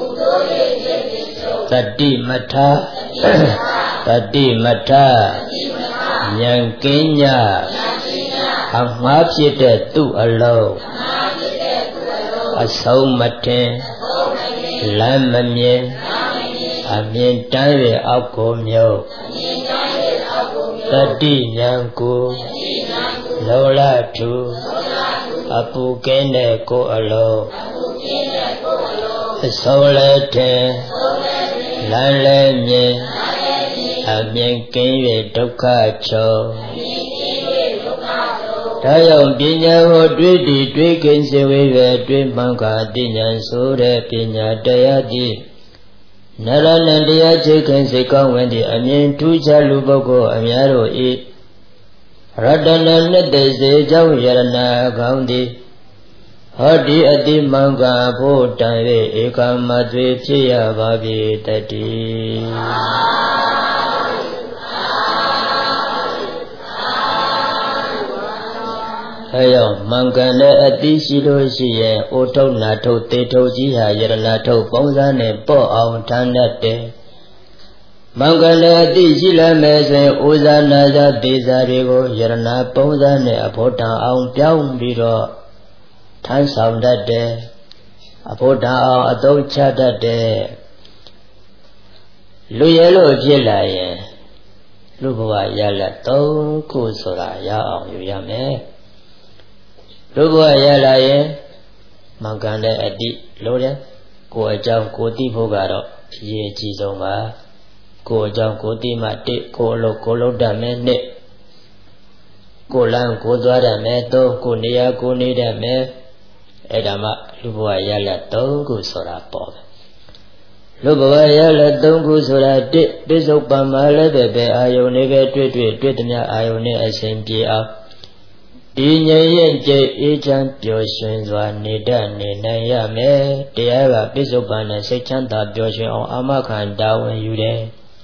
သတိမထသတိမထဉာဏ်ကင်းညာအမှားဖြစ်တဲ့သူအလုံးအဆုံးမတင်လမ်းမမြင်အမြင်တမ်းရဲ့အောက်ကိုမြုပ်တတိဉာဏ်ကိုလောလထုအပုကင်းတဲ့ကိုယ်အလုံးအဆုံးလည်းတင်လမ်းလည်းမြင်အမြင်ကင်း၍ဒုက္ခချုပ်ဒါကြောင့်ပညာကိုတွေးတည်တွေးကင်းစေဝေပဲတွေးမှန်ကာသိဉာဏ်ဆိုတဲ့ပညာတရားကြီးနရဏတရားချိတ်ခင်စိတ်ကောင်းဝင်သည့်အမြင်ထူးခြားလူပုဂ္ဂိုလ်အများတို့ဤရတနာနှစ်သိစေကြောင့်ယရဏကောင်းသည်ဟောဒီအတိမှန်ကာဖို့တန်၍ဧကမသွေဖြစ်ရပါပြီတတိအဲကြောင့်မှန်ကန်တဲ့အတိရှိလို့ရှိရင်အိုထုတ်နာထုတ်တေထုတ်ကြီးဟာယရဏထုတ်ပုံစံနဲ့ပေါ့အောင်ထမ်းတတ်တယ်မှန်ကန်တဲ့အတိရှိလာမယ်ဆိုရင်ဥဇာနာဇာဒေဇာတွေကိုယရဏပုံစံနဲ့အဖို့တန်အောင်ပြောင်းပြီးတော့ထမ်းဆောင်တတ်တယ်အဖို့တန်အောင်အသုံးချတတ်တယ်လူရဲလို့ဖြစ်လာရင်လူဘဝရလက်သုံးခုဆိုတာရအောင်ယူရမယ်လူဘဝရလာရင်မှန်ကန်တဲ့အတိလို့တယ်ကိုယ်အကြောင်းကိုသိဖို့ကတော့အရေးကြီးဆုံးပါကိုယ်အကြောင်းကိုသိမှတစ်ကိုယ်အလုပ်ကိုလုပ်တတ်မယ်နှစ်ကိုယ်လမ်းကိုသွားတတ်မယ်သုံးကိုနေရာကိုနေတတ်မယ်အဲ့ဒါမှလူဘဝရလက်သုံးခုဆိုတာပေါ့ပဲလူဘဝရလက်သုံးခုဆိုတာတစ်ပိစုပန်မှာလည်းပဲပဲအာယုန်လေးပဲတွေ့တွေ့တွေ့သမျှအာယုန်နဲ့အစဉ်ပြေအောင်ဒီငြိမ်ရင်ကြိတ်အေးချမ်းပျော်ရွှင်စွာနေတတ်နေနိုင်ရမယ်တရားကပိစုပန်နဲ့စိတ်ချမ်းသာပျော်ရွှင်အောင်အာမခံတာဝန်ယူတယ်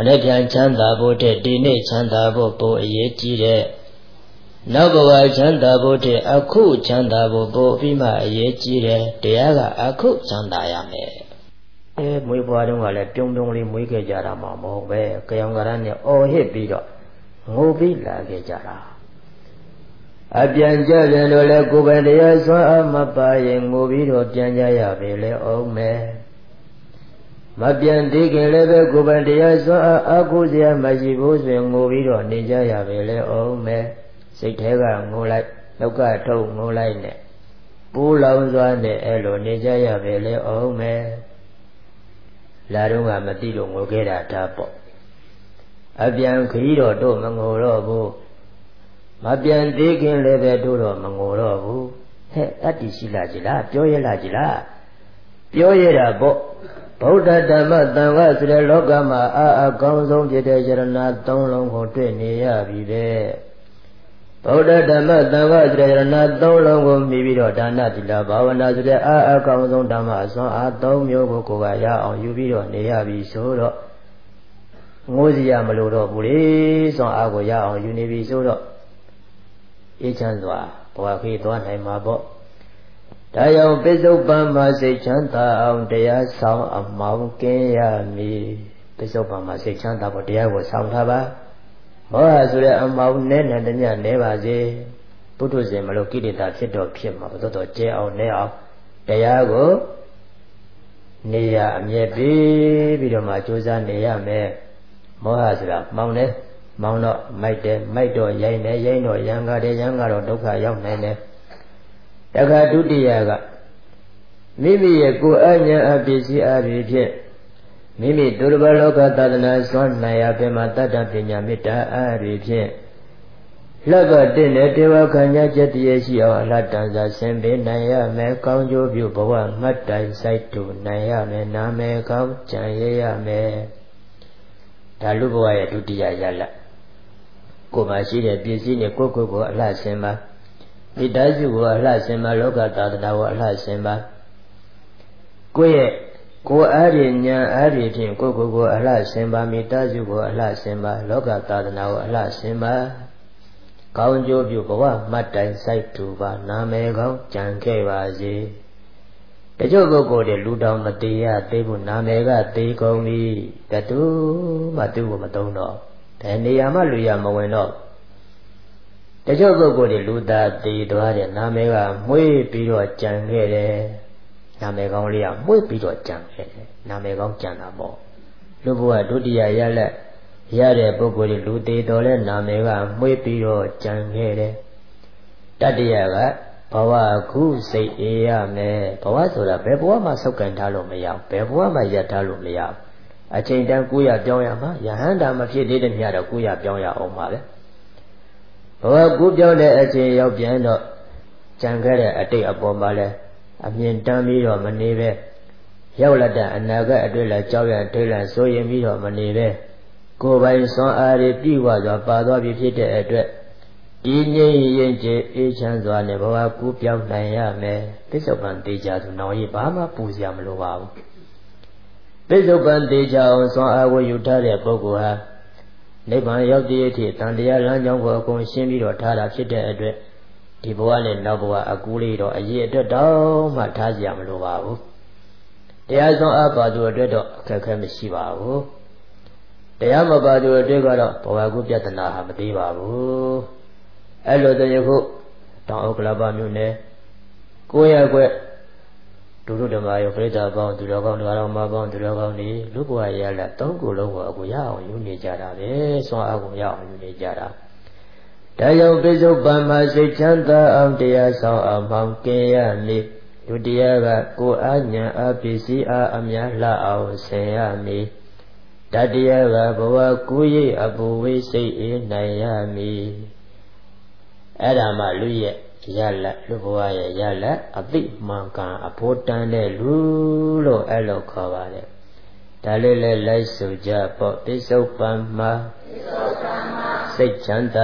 နေ့ပြန်ချမ်းသာဖို့တဲ့ဒီနေ့ချမ်းသာဖို့ပိုအရေးကြီးတဲ့နောက်ဘဝချမ်းသာဖို့တဲ့အခုချမ်းသာဖို့ပိုပြီးမှအရေးကြီးတယ်တရားကအခုချမ်းသာရမယ်အဲမွေးဘွားတုန်းကလည်းပြုံးပြုံးလေးမွေးခဲ့ကြတာမှမဟုတ်ပဲကြောင်ကရနဲ့အော်ဟစ်ပြီးတော့ငိုပြီးလာခဲ့ကြတာအပြန်ကြပြန်လို့လဲကိုယ်ပဲတရားစွမ်းအားမပါရင်ငိုပြီးတော့ပြန်ကြရပြီလေအောင်မယ်မပြန်သေးခင်လည်းပဲကိုယ်ပဲတရားစွမ်းအားအကုစရာမရှိဘူးဆိုရင်ငိုပြီးတော့နေကြရပြီလေအောင်မယ်စိတ်ထဲကငိုလိုက်လောက်ကထုတ်ငိုလိုက်နဲ့ပူလောင်စွာနဲ့အဲ့လိုနေကြရပြီလေအောင်မယ်လာတော့ကမသိလို့ငိုခဲ့တာဒါပေါ့အပြန်ခရီးတော့တို့မငိုတော့ဘူးမပြန်သေးခင်လည်းပဲတို့တော့မငိုတော့ဘူးဟဲ့တတ္တိရှိလားကြီးလားပြောရလားကြီးလားပြောရတာပေါ့ဗုဒ္ဓဓမ္မသံဃာဆိုတဲ့လောကမှာအာအကောင်းဆုံးဖြစ်တဲ့ယရဏသုံးလုံးကိုတွေ့နေရပြီပဲဗုဒ္ဓဓမ္မသံဃာဆိုတဲ့ယရဏသုံးလုံးကိုမြည်ပြီးတော့ဒါနသီလဘာဝနာဆိုတဲ့အာအကောင်းဆုံးဓမ္မအစွမ်းအားသုံးမျိုးကိုကိုယ်ကရအောင်ယူပြီးတော့နေရပြီဆိုတော့ငိုစီရမလို့တော့ဘူးလေစွမ်းအားကိုရအောင်ယူနေပြီဆိုတော့အေးချမ်းစွာဘဝခေသွားနိုင်မှာပေါ့ဒါကြောင့်ပိဿုပန်မှာစိတ်ချမ်းသာအောင်တရားဆောင်အမောင်းကင်းရမည်ပိဿုပန်မှာစိတ်ချမ်းသာဖို့တရားကိုဆောင်ထားပါမောဟဆိုတဲ့အမောင်းနဲ့နဲ့တညနဲပါစေပုထုဇဉ်မလို့ကိလေသာဖြစ်တော့ဖြစ်မှာဘုသောတော်ကျဲအောင်နဲအောင်တရားကိုနေရအမြဲပြီးပြီးတော့မှကြိုးစားနေရမယ်မောဟဆိုတာမောင်းတယ်မောင်းတော့မိုက်တယ်မိုက်တော့ရိုင်းတယ်ရိုင်းတော့ရံကားတယ်ရံကားတော့ဒုက္ခရောက်နိုင်တယ်တခါဒုတိယကမိမိရဲ့ကိုယ်အဉာဏ်အပစ္စည်းအဖြစ်ဖြင့်မိမိဒုရဘလောကသာသနာစွမ်းနိုင်ရပေမှာတတ္တပညာမေတ္တာအဖြစ်ဖြင့်လက်ကတင့်တဲ့တေဝခံညာချက်တည်းရှိအောင်အလှတန်စာဆင်ပေးနိုင်ရမယ်ကောင်းကျိုးပြုဘဝမှတ်တိုင်စိုက်တူနိုင်ရမယ်နာမည်ကောင်းကြံရရမယ်ဒါလူဘဝရဲ့ဒုတိယရလကိုယ်မှာရှိတဲ့ပစ္စည်းနဲ့ကိုယ့်ကိုယ်ကိုအလှဆင်ပါမိသားစုကိုအလှဆင်ပါလောကသာသနာကိုအလှဆင်ပါကိုယ့်ရဲ့ကိုယ်အားဖြင့်ဉာဏ်အားဖြင့်ကိုယ့်ကိုယ်ကိုအလှဆင်ပါမိသားစုကိုအလှဆင်ပါလောကသာသနာကိုအလှဆင်ပါကောင်းကျိုးပြုဘဝမှတ်တိုင်စိုက်တူပါနာမည်ကောင်းကြံခဲ့ပါစေတချို့ပုဂ္ဂိုလ်တွေလူတောင်မသေးရသေးဘူးနာမည်ကသေးကုန်ပြီတတူမှသူ့ကိုမသုံးတော့ဘယ်နေရာမှလူရမဝင်တော့တချို့ပုဂ္ဂိုလ်တွေလူသားသေးသွားတဲ့နာမည်ကမွေးပြီးတော့ကြံခဲ့တယ်နာမည်ကောင်းလေးကမွေးပြီးတော့ကြံခဲ့တယ်နာမည်ကောင်းကြံတာပေါ့လူဘဝဒုတိယရလက်ရတဲ့ပုဂ္ဂိုလ်တွေလူသေးတော်လဲနာမည်ကမွေးပြီးတော့ကြံခဲ့တယ်တတိယကဘဝခုစိတ်အေးရမယ်ဘဝဆိုတာဘယ်ဘဝမှစောက်ကင်ထားလို့မရဘူးဘယ်ဘဝမှရပ်ထားလို့မရဘူးအချိန်တန်ကိုရပြောင်းရမှာယဟန္တာမဖြစ်သေးတဲ့ညတော့ကိုရပြောင်းရအောင်ပါပဲဘဝကူပြောင်းတဲ့အချိန်ရောက်ပြန်တော့ကြံခဲ့တဲ့အတိတ်အပေါ်မှာလဲအမြင်တမ်းပြီးတော့မနေပဲရောက်လာတဲ့အနာဂတ်အတွက်လည်းကြောက်ရထိတ်လန့်စိုးရင်ပြီးတော့မနေပဲကိုယ်ပိုင်စွမ်းအားတွေပြည့်ဝစွာပါသွားပြီဖြစ်တဲ့အတွက်ဒီငြိမ်းရင်ကျအေးချမ်းစွာနဲ့ဘဝကူပြောင်းနိုင်ရမယ်ပိဿုပန်တေချာသူနောင်ကြီးဘာမှပူစရာမလိုပါဘူးပိဿုပန်တေချာအောင်စွမ်းအားကိုယူထားတဲ့ပုဂ္ဂိုလ်ဟာနိဗ္ဗာန်ရောက်တဲ့အထိတန်တရားလမ်းကြောင်းကိုအကုန်ရှင်းပြီးတော့ထားတာဖြစ်တဲ့အတွက်ဒီဘဝနဲ့နောက်ဘဝအကူလေးတော့အရေးအတွက်တော့မှထားကြရမလိုပါဘူးတရားစွမ်းအားပါသူအတွက်တော့အခက်အခဲမရှိပါဘူးတရားမပါသူအတွက်ကတော့ဘဝကူပြဿနာဟာမသေးပါဘူးအဲ့လိုတည်းယခုတောင်ဥက္ကလာပမြို့နယ်ကိုရကွက်ဒုရုဓမ္မယောပြိဿပေါင်းသူတော်ကောင်းတရားတော်မှာပေါင်းသူတော်ကောင်းတွေလူဘဝရလာသုံးခုလုံးကိုအကူရအောင်ယူနေကြတာပဲစွမ်းအားကိုရအောင်ယူနေကြတာဒါကြောင့်ပိဿုပန်မှာစိတ်ချမ်းသာအောင်တရားဆောင်အောင်မောင်းကင်းရမည်ဒုတိယကကိုယ်အားဉာဏ်အားပစ္စည်းအားအများလှအောင်ဆင်ရမည်တတိယကဘဝကိုရိပ်အပူဝိစိတ်အေးနိုင်ရမည်အဲ့ဒါမှလူရဲ့ရလက်လူဘဝရဲ့ရလက်အသိမှန်ကန်အဖို့တန်တဲ့လူလို့အဲ့လိုခေါ်ပါတယ်ဒါလေးလဲလိုက်ဆိုကြပေါ့ပိဿုပန်မှာစိတ်ချမ်းသာ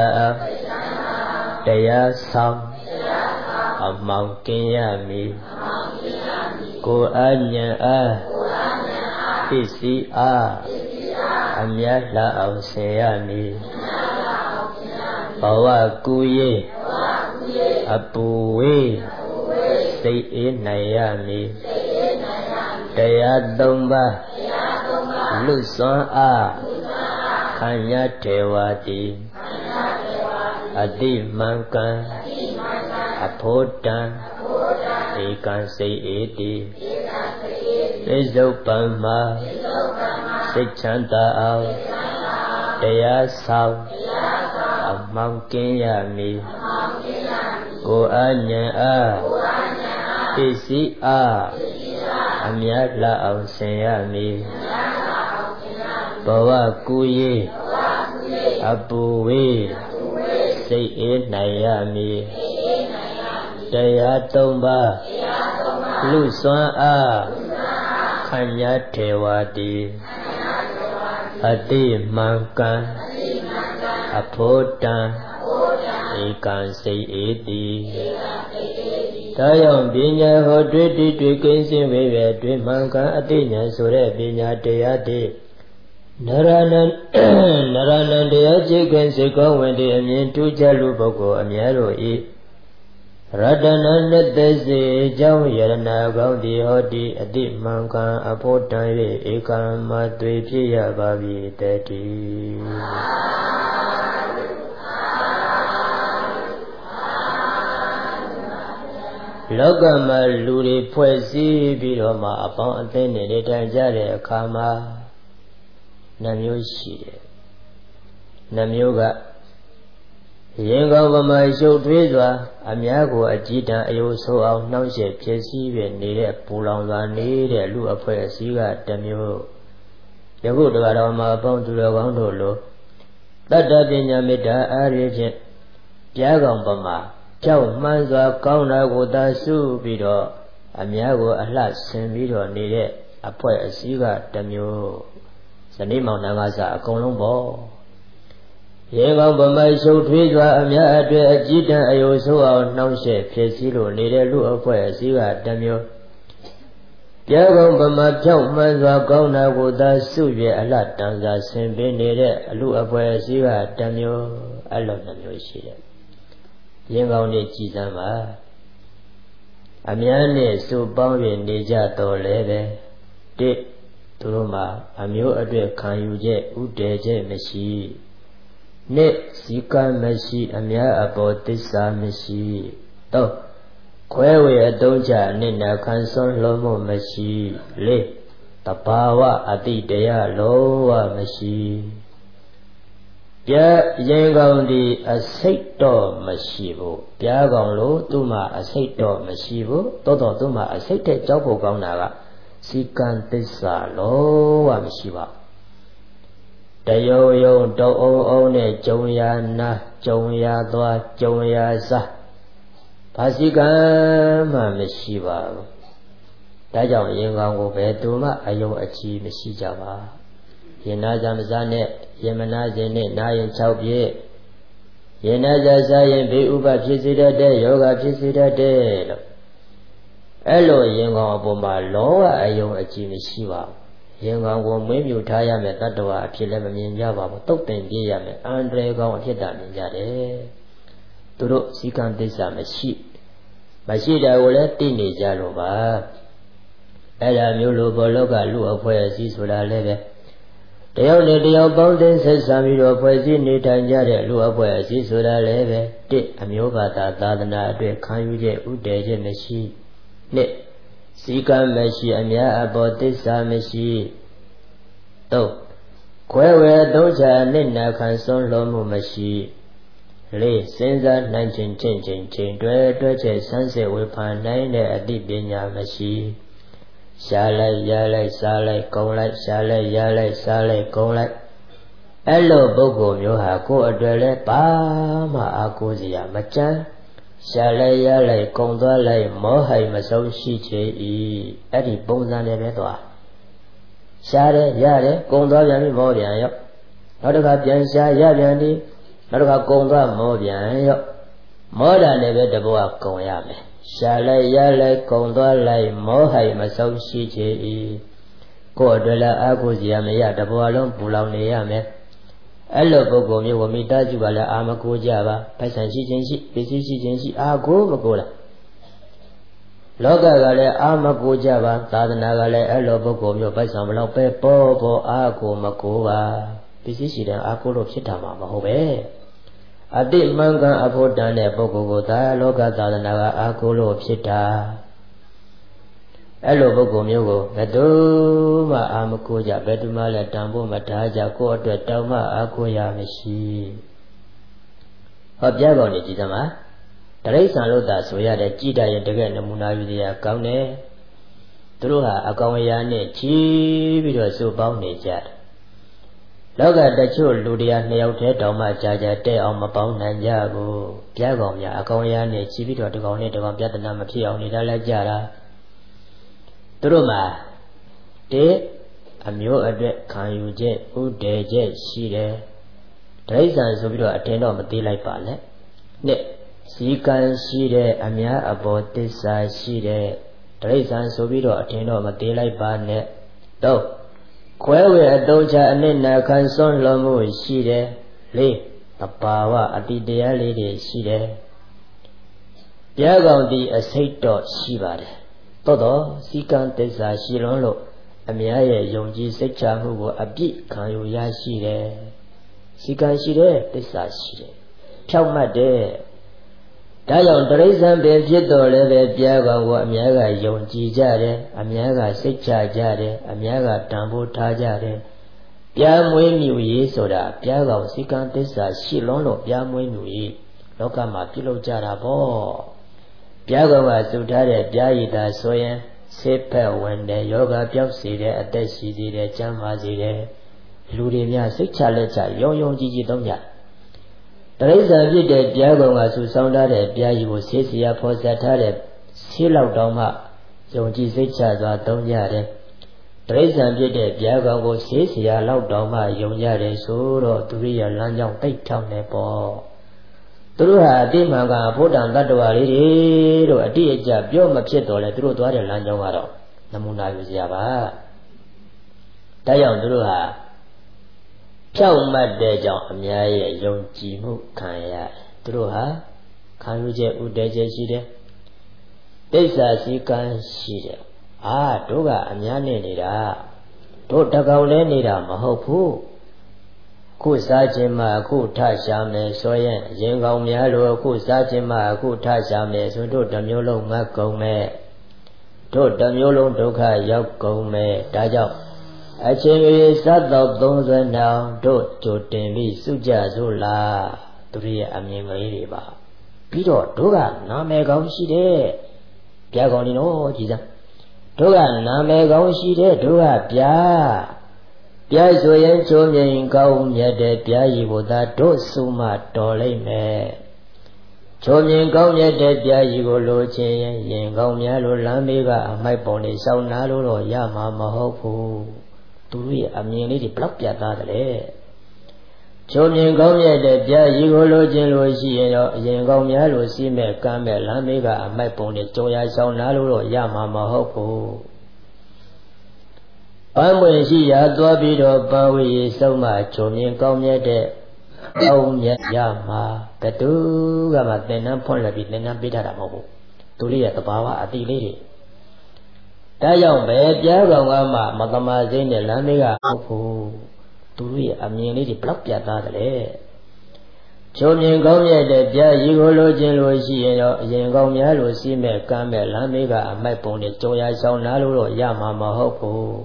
တရားဆောင်အမောင်ကင်းရမည်ကိုယ်အဉ္ဉံအားပစ္စည်းအားအမြတ်လာအောင်ဆင်ရမည်ဘဝကူရေအပူဝေးစိတ်အေးနိုင်ရမည်တရားသုံးပါးလူစွမ်းအားခံရတေဝတိအတိမံကံအဖို့တံဧကံစိတ်အေတိပိစုပံမှာစိတ်ချမ်းသာအောင်တရားဆောင်အမှောင်ကင်းရမည်ကိုယ်အဉဏ်အားပစ္စည်းအားအမြတ်လာအောင်ဆင်ရမည်ဘဝကူရေအပူဝေးစိတ်အေးနိုင်ရမည်တရားသုံးပါးလူစွမ်းအားခံရထေဝတိအတိမံကံအဖို့တံဧကံစိတ်အေတိဒါကြောင့်ပညာဟောတွေ့တိတွေ့ကိစ္စင်းဝေပဲတွေ့မှန်ကန်အတိညာဆိုတဲ့ပညာတရားတွေနရဏံနရဏံတရားจิตကစိတ်ကောင်းဝင်တဲ့အမြင်တူးကြလူပုဂ္ဂိုလ်အများတို့ဤရတနာနှစ်သက်စေအကြောင်းယရနာကောင်းသည်ဟောတိအတိမှန်ကန်အဖို့တန်၍ဧကံမသွေဖြစ်ရပါပြီတတိလောကမှာလူတွေဖွဲ့စည်းပြီးတော့မှအပေါင်းအသင်းတွေနေထိုင်ကြတဲ့အခါမှာနှမျိုးရှိတယ်နှမျိုးကရင်ကောင်းပမာရှုပ်ထွေးစွာအများကိုအကြည်တန်အယုဆိုးအောင်နှောင့်ယှက်ဖြစ်စည်းပြီးနေတဲ့ပူလောင်စွာနေတဲ့လူအဖွဲ့အစည်းကတစ်မျိုးယခုတက္ကရာမှာအပေါင်းသူတော်ကောင်းတို့လိုတတ္တပညာမေတ္တာအားဖြင့်ပြားကောင်ပမာကြောက်မှန်းစွာကောင်းတာကိုသာစုပြီးတော့အများကိုအလှဆင်ပြီးတော့နေတဲ့အဖွဲ့အစည်းကတစ်မျိုးဇနီးမောင်နှံကစားအကုန်လုံးပေါ့ရေကောင်းပမိုက်ရှုပ်ထွေးစွာအများအတွေ့အကြည်တန်အယုဆိုးအောင်နှောင့်ယှက်ဖြစ်စည်းလို့နေတဲ့လူအဖွဲ့အစည်းကတစ်မျိုးပြားကောင်းပမာဖြောက်မှန်းစွာကောင်းတာကိုသာစုပြအလှတန်စာဆင်ပေးနေတဲ့အလူအဖွဲ့အစည်းကတစ်မျိုးအဲ့လိုနှမျိုးရှိတယ်ရင်ကောင်းနေကြည်စမ်းပါအများနဲ့စုပေါင်း၍နေကြတော်လဲပဲတိသူတို့မှာအမျိုးအတွေ့ခံယူချက်ဥတည်ချက်မရှိနှစ်စီကံမရှိအများအပေါ်သစ္စာမရှိတော့ခွဲဝေအတုံးချအနစ်နာခံစွန်းလုံးမှုမရှိလေးတဘာဝအတိတရားလုံးဝမရှိပြရင်ကောင်းဒီအစိတ်တော့မရှိဘူးပြားကောင်လို့သူ့မှာအစိတ်တော့မရှိဘူးတော်တော်သူ့မှာအစိတ်တဲ့ကြောက်ဖို့ကောင်းတာကစီကံသစ္စာလုံးဝမရှိပါတယုံယုံတောအုံအုံနဲ့ကြုံရနာကြုံရသွားကြုံရစားဘာစီကံမှမရှိပါဘူးဒါကြောင့်ရင်ကောင်းကိုပဲသူမှအယုံအကြည်မရှိကြပါရင်နာဇာမစားနဲ့ယမနာစဉ်နဲ့နာရင်၆ပြည့်ရင်နာဇာစားရင်ဘေးဥပဖြစ်စေတတ်တဲ့ယောဂဖြစ်စေတတ်တဲ့လို့အဲ့လိုရင်ကောင်းအပေါ်မှာလောကအယုံအကြည်မရှိပါဘူးရင်ကောင်းကိုမွေးမြူထားရမယ်တတ္တဝါအဖြစ်လည်းမမြင်ကြပါဘူးတုတ်တင်ပြရမယ်အန္တရာယ်ကောင်းအဖြစ်တာမြင်ကြတယ်သူတို့စီကံသစ္စာမရှိမရှိတာကိုလည်းသိနေကြလို့ပါအဲ့ဒါမျိုးလိုဘောလောကလူအဖွဲ့အစည်းဆိုတာလည်းပဲတယောက်နဲ့တယောက်ပေါင်းတင်ဆက်ဆံပြီးတော့ဖွဲ့စည်းနေထိုင်ကြတဲ့လူအဖွဲ့အစည်းဆိုတာလည်းပဲတစ်အမျိုးဘာသာသာသနာအတွက်ခံယူချက်ဥတည်ချက်မရှိနှစ်စီကံမရှိအများအပေါ်သစ္စာမရှိသုံးခွဲဝဲသုံးချာအနစ်နာခံစွန်းလုံးမှုမရှိလေးစဉ်းစားနိုင်ခြင်းချင်းချင်းချင်းတွဲတွဲချက်ဆန်းစစ်ဝေဖန်နိုင်တဲ့အသိပညာမရှိရှားလိုက်ရလိုက်စားလိုက်ကုံလိုက်ရှားလိုက်ရလိုက်စားလိုက်ကုံလိုက်အဲ့လိုပုဂ္ဂိုလ်မျိုးဟာကိုယ်အတွက်လည်းဘာမှအားကိုးစရာမကြမ်းရှားလိုက်ရလိုက်ကုံသွားလိုက်မောဟိုင်မဆုံးရှိချေ၏အဲ့ဒီပုံစံနဲ့ပဲသွားရှားတယ်ရတယ်ကုံသွားပြန်ပြီမောပြန်ရော့နောက်တစ်ခါပြန်ရှားရပြန်ပြီနောက်တစ်ခါကုံသွားမောပြန်ရော့မောတာနဲ့ပဲတဘောကကုံရမယ်ရှားလိုက်ရလိုက်ကုံသွားလိုက်မောဟိုင်မဆုံးရှိချေ၏ကိုယ်အတွက်လည်းအားကိုးစရာမရတဘောလုံးပူလောင်နေရမယ်အဲ့လိုပုဂ္ဂိုလ်မျိုးဝမိသားစုကလည်းအာမကိုကြပါပိုက်ဆံရှိခြင်းရှိပစ္စည်းရှိခြင်းရှိအာကိုမကိုလားလောကကလည်းအာမကိုကြပါသာသနာကလည်းအဲ့လိုပုဂ္ဂိုလ်မျိုးပိုက်ဆံဘလောက်ပဲပေါ်ပေါ်အာကိုမကိုပါပစ္စည်းရှိတယ်အာကိုလို့ဖြစ်တာမှာမဟုတ်ပဲအတိမှန်ကန်အဖို့တန်တဲ့ပုဂ္ဂိုလ်ကိုသာလောကသာသနာကအာကိုလို့ဖြစ်တာအဲ့လိုပုဂ္ဂိုလ်မျိုးကိုဘယ်သူမှအာမကိုကြဘယ်သူမှလည်းတန်ဖို့မထားကြကိုယ့်အတွက်တောင်းမှအာကိုရမရှိဟောပြကောင်းနေကြည်သမားတရိစ္ဆာန်လို့သာဆိုရတဲ့ကြည်တရင်တကယ်နမူနာယူစရာကောင်းတယ်သူတို့ဟာအကောင်အရာနဲ့ချီးပြီးတော့စုပေါင်းနေကြတယ်လောကတချို့လူတရားနှစ်ယောက်တည်းတောင်မှကြာကြာတဲ့အောင်မပေါင်းနိုင်ကြဘူးပြကောင်းများအကောင်အရာနဲ့ချီးပြီးတော့ဒီကောင်နဲ့ဒီကောင်ပြဿနာမဖြစ်အောင်နေတာလည်းကြတာသူတို့မှာတဲ့အမျိုးအတွက်ခံယူချက်ဥဒေချက်ရှိတယ်တရိစ္ဆာန်ဆိုပြီးတော့အထင်တော့မသေးလိုက်ပါနဲ့နှစ်စီကံရှိတဲ့အများအပေါ်သစ္စာရှိတဲ့တရိစ္ဆာန်ဆိုပြီးတော့အထင်တော့မသေးလိုက်ပါနဲ့တော့ခွဲဝေအတုံးချအနစ်နာခံစွန့်လွန်မှုရှိတယ်လေးတဘာဝအတိတရားလေးတွေရှိတယ်ပြားကောင်ဒီအစိတ်တော့ရှိပါတယ်သို့တော့စီကံသစ္စာရှိလွန်းလို့အများရဲ့ယုံကြည်စိတ်ချမှုကိုအပြည့်ခံယူရရှိတယ်စီကံရှိတယ်သစ္စာရှိတယ်ဖြောက်မှတ်တယ်ဒါကြောင့်တရိစ္ဆာန်ပင်ဖြစ်တော်လည်းပဲပြားကောင်ကိုအများကယုံကြည်ကြတယ်အများကစိတ်ချကြတယ်အများကတန်ဖိုးထားကြတယ်ပြားမွေးမြူရေးဆိုတာပြားကောင်စီကံသစ္စာရှိလွန်းလို့ပြားမွေးမြူရေးလောကမှာပြုလုပ်ကြတာပေါ့ပြားကောင်ကစုထားတဲ့ပြားရည်သာဆိုရင်ဆေးဖက်ဝင်တယ်ယောဂပြောက်စေတယ်အသက်ရှိစေတယ်ကျန်းမာစေတယ်လူတွေများစိတ်ချလက်ချယုံယုံကြည်ကြည်သုံးကြတရိစ္ဆာန်ဖြစ်တဲ့ပြားကောင်ကစုဆောင်ထားတဲ့ပြားရည်ကိုဆေးစရာဖော်ဆက်ထားတဲ့ဆေးလောက်တောင်မှယုံကြည်စိတ်ချစွာသုံးကြတယ်တရိစ္ဆာန်ဖြစ်တဲ့ပြားကောင်ကိုဆေးစရာလောက်တောင်မှယုံကြတယ်ဆိုတော့သူရိယလမ်းကြောင်းတိတ်ထောင်နေပေါ့သူတို့ဟာအတိမှန်ကအဖို့တန်တ attva လေးတွေတို့အတိအကျပြောမဖြစ်တော့လေသူတို့သွားတဲ့လမ်းကြောင်းကတော့နမူနာယူစရာပါဒါကြောင့်သူတို့ဟာဖြောက်မှတ်တဲ့ကြောင့်အများရဲ့ယုံကြည်မှုခံရတယ်သူတို့ဟာခံယူချက်ဥတည်ချက်ရှိတယ်တိစ္ဆာစီကံရှိတယ်အာတို့ကအများနဲ့နေတာတို့တကောင်လဲနေတာမဟုတ်ဘူးခုစားခြင်းမှာအခုထရှာမယ်ဆိုရင်ရင်ကောင်းများလို့အခုစားခြင်းမှာအခုထရှာမယ်ဆိုတို့တစ်မျိုးလုံးငတ်ကုန်မယ်တို့တစ်မျိုးလုံးဒုက္ခရောက်ကုန်မယ်ဒါကြောင့်အချင်းကြီးစတ်တော်သုံးဆွဲနောင်တို့ကြိုတင်ပြီးစုကြစို့လားသူတို့ရဲ့အမြင်ကလေးတွေပါပြီးတော့တို့ကနာမည်ကောင်းရှိတယ်ပြားကောင်းနေတော့ကြည်စမ်းတို့ကနာမည်ကောင်းရှိတယ်တို့ကပြားပြားဆိုရင်ချိုးမြင်ကောင်းမြတ်တဲ့ပြားရည်ကိုသာတို့စုမှတော်လိမ့်မယ်ချိုးမြင်ကောင်းမြတ်တဲ့ပြားရည်ကိုလိုချင်ရင်ရင်ကောင်းများလို့လမ်းမေးကအမိုက်ပုံနေရှောင်းနာလို့တော့ရမှာမဟုတ်ဘူးသူတို့ရဲ့အမြင်လေးတွေဘလောက်ပြတ်သားတယ်လေချိုးမြင်ကောင်းမြတ်တဲ့ပြားရည်ကိုလိုချင်လို့ရှိရင်တော့အရင်ကောင်းများလို့စီးမဲ့ကမ်းမဲ့လမ်းမေးကအမိုက်ပုံနေကြုံရရှောင်းနာလို့တော့ရမှာမဟုတ်ဘူးပန်းပွင့်ရှိရာသွားပြီးတော့ပန်းဝေးရေးဆုံးမှချုံမြင်ကောင်းမြတ်တဲ့ကောင်းမြတ်ရမှာဘယ်သူကမှသင်္นานဖွင့်လက်ပြီးသင်္นานပေးထားတာမဟုတ်ဘူးသူလေးရဲ့သဘာဝအတိလေးတွေဒါကြောင့်ပဲပြားကောင်ကမှမသမာစိတ်နဲ့လမ်းမေးကဟုတ်ဘူးသူတို့ရဲ့အမြင်လေးတွေဘလောက်ပြတ်သားတယ်လေချုံမြင်ကောင်းမြတ်တဲ့ပြားရည်ကိုလိုချင်လို့ရှိရင်တော့အရင်ကောင်းများလို့စီးမဲ့ကမ်းမဲ့လမ်းမေးကအမိုက်ပုံတွေကြုံရရှောင်းနာလို့တော့ရမှာမဟုတ်ဘူး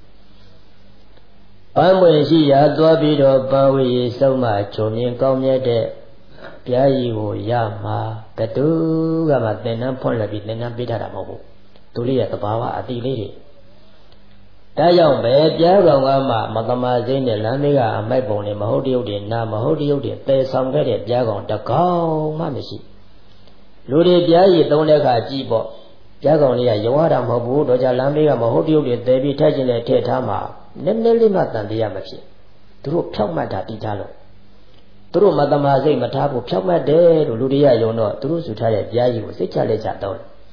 ပန်းပွင့်ရှိရာသွားပြီးတော့ပန်းဝေးရေးဆုံးမှချုံမြင်ကောင်းမြတ်တဲ့ပြားရည်ကိုရမှာဘယ်သူကမှသင်္นานဖွင့်လက်ပြီးသင်္นานပေးထားတာမဟုတ်ဘူးသူလေးရဲ့သဘာဝအတိလေးတွေဒါကြောင့်ပဲပြားကောင်ကမှမသမာစိတ်နဲ့လမ်းမေးကအမိုက်ပုံတွေမဟုတ်တရုပ်တွေနာမဟုတ်တရုပ်တွေပယ်ဆောင်ခဲ့တဲ့ပြားကောင်တကောင်မှမရှိလူတွေပြားရည်သုံးတဲ့အခါကြည့်ပေါ့ပြားကောင်လေးကရုံရတာမဟုတ်ဘူးတော့ကြလမ်းမေးကမဟုတ်တရုပ်တွေတည်ပြီးထက်ကျင်တဲ့ထည့်ထားမှာနည်းနည်းလေးမှတန်တရားမဖြစ်သူတို့ဖြောက်မှတ်တာတီးထားလို့သူတို့မသမာစိတ်မထားဘူးဖြောက်မှတ်တယ်လို့လူတွေကယုံတော့သူတို့စုထားတဲ့ပြားရည်ကိုစိတ်ချလက်ချတော့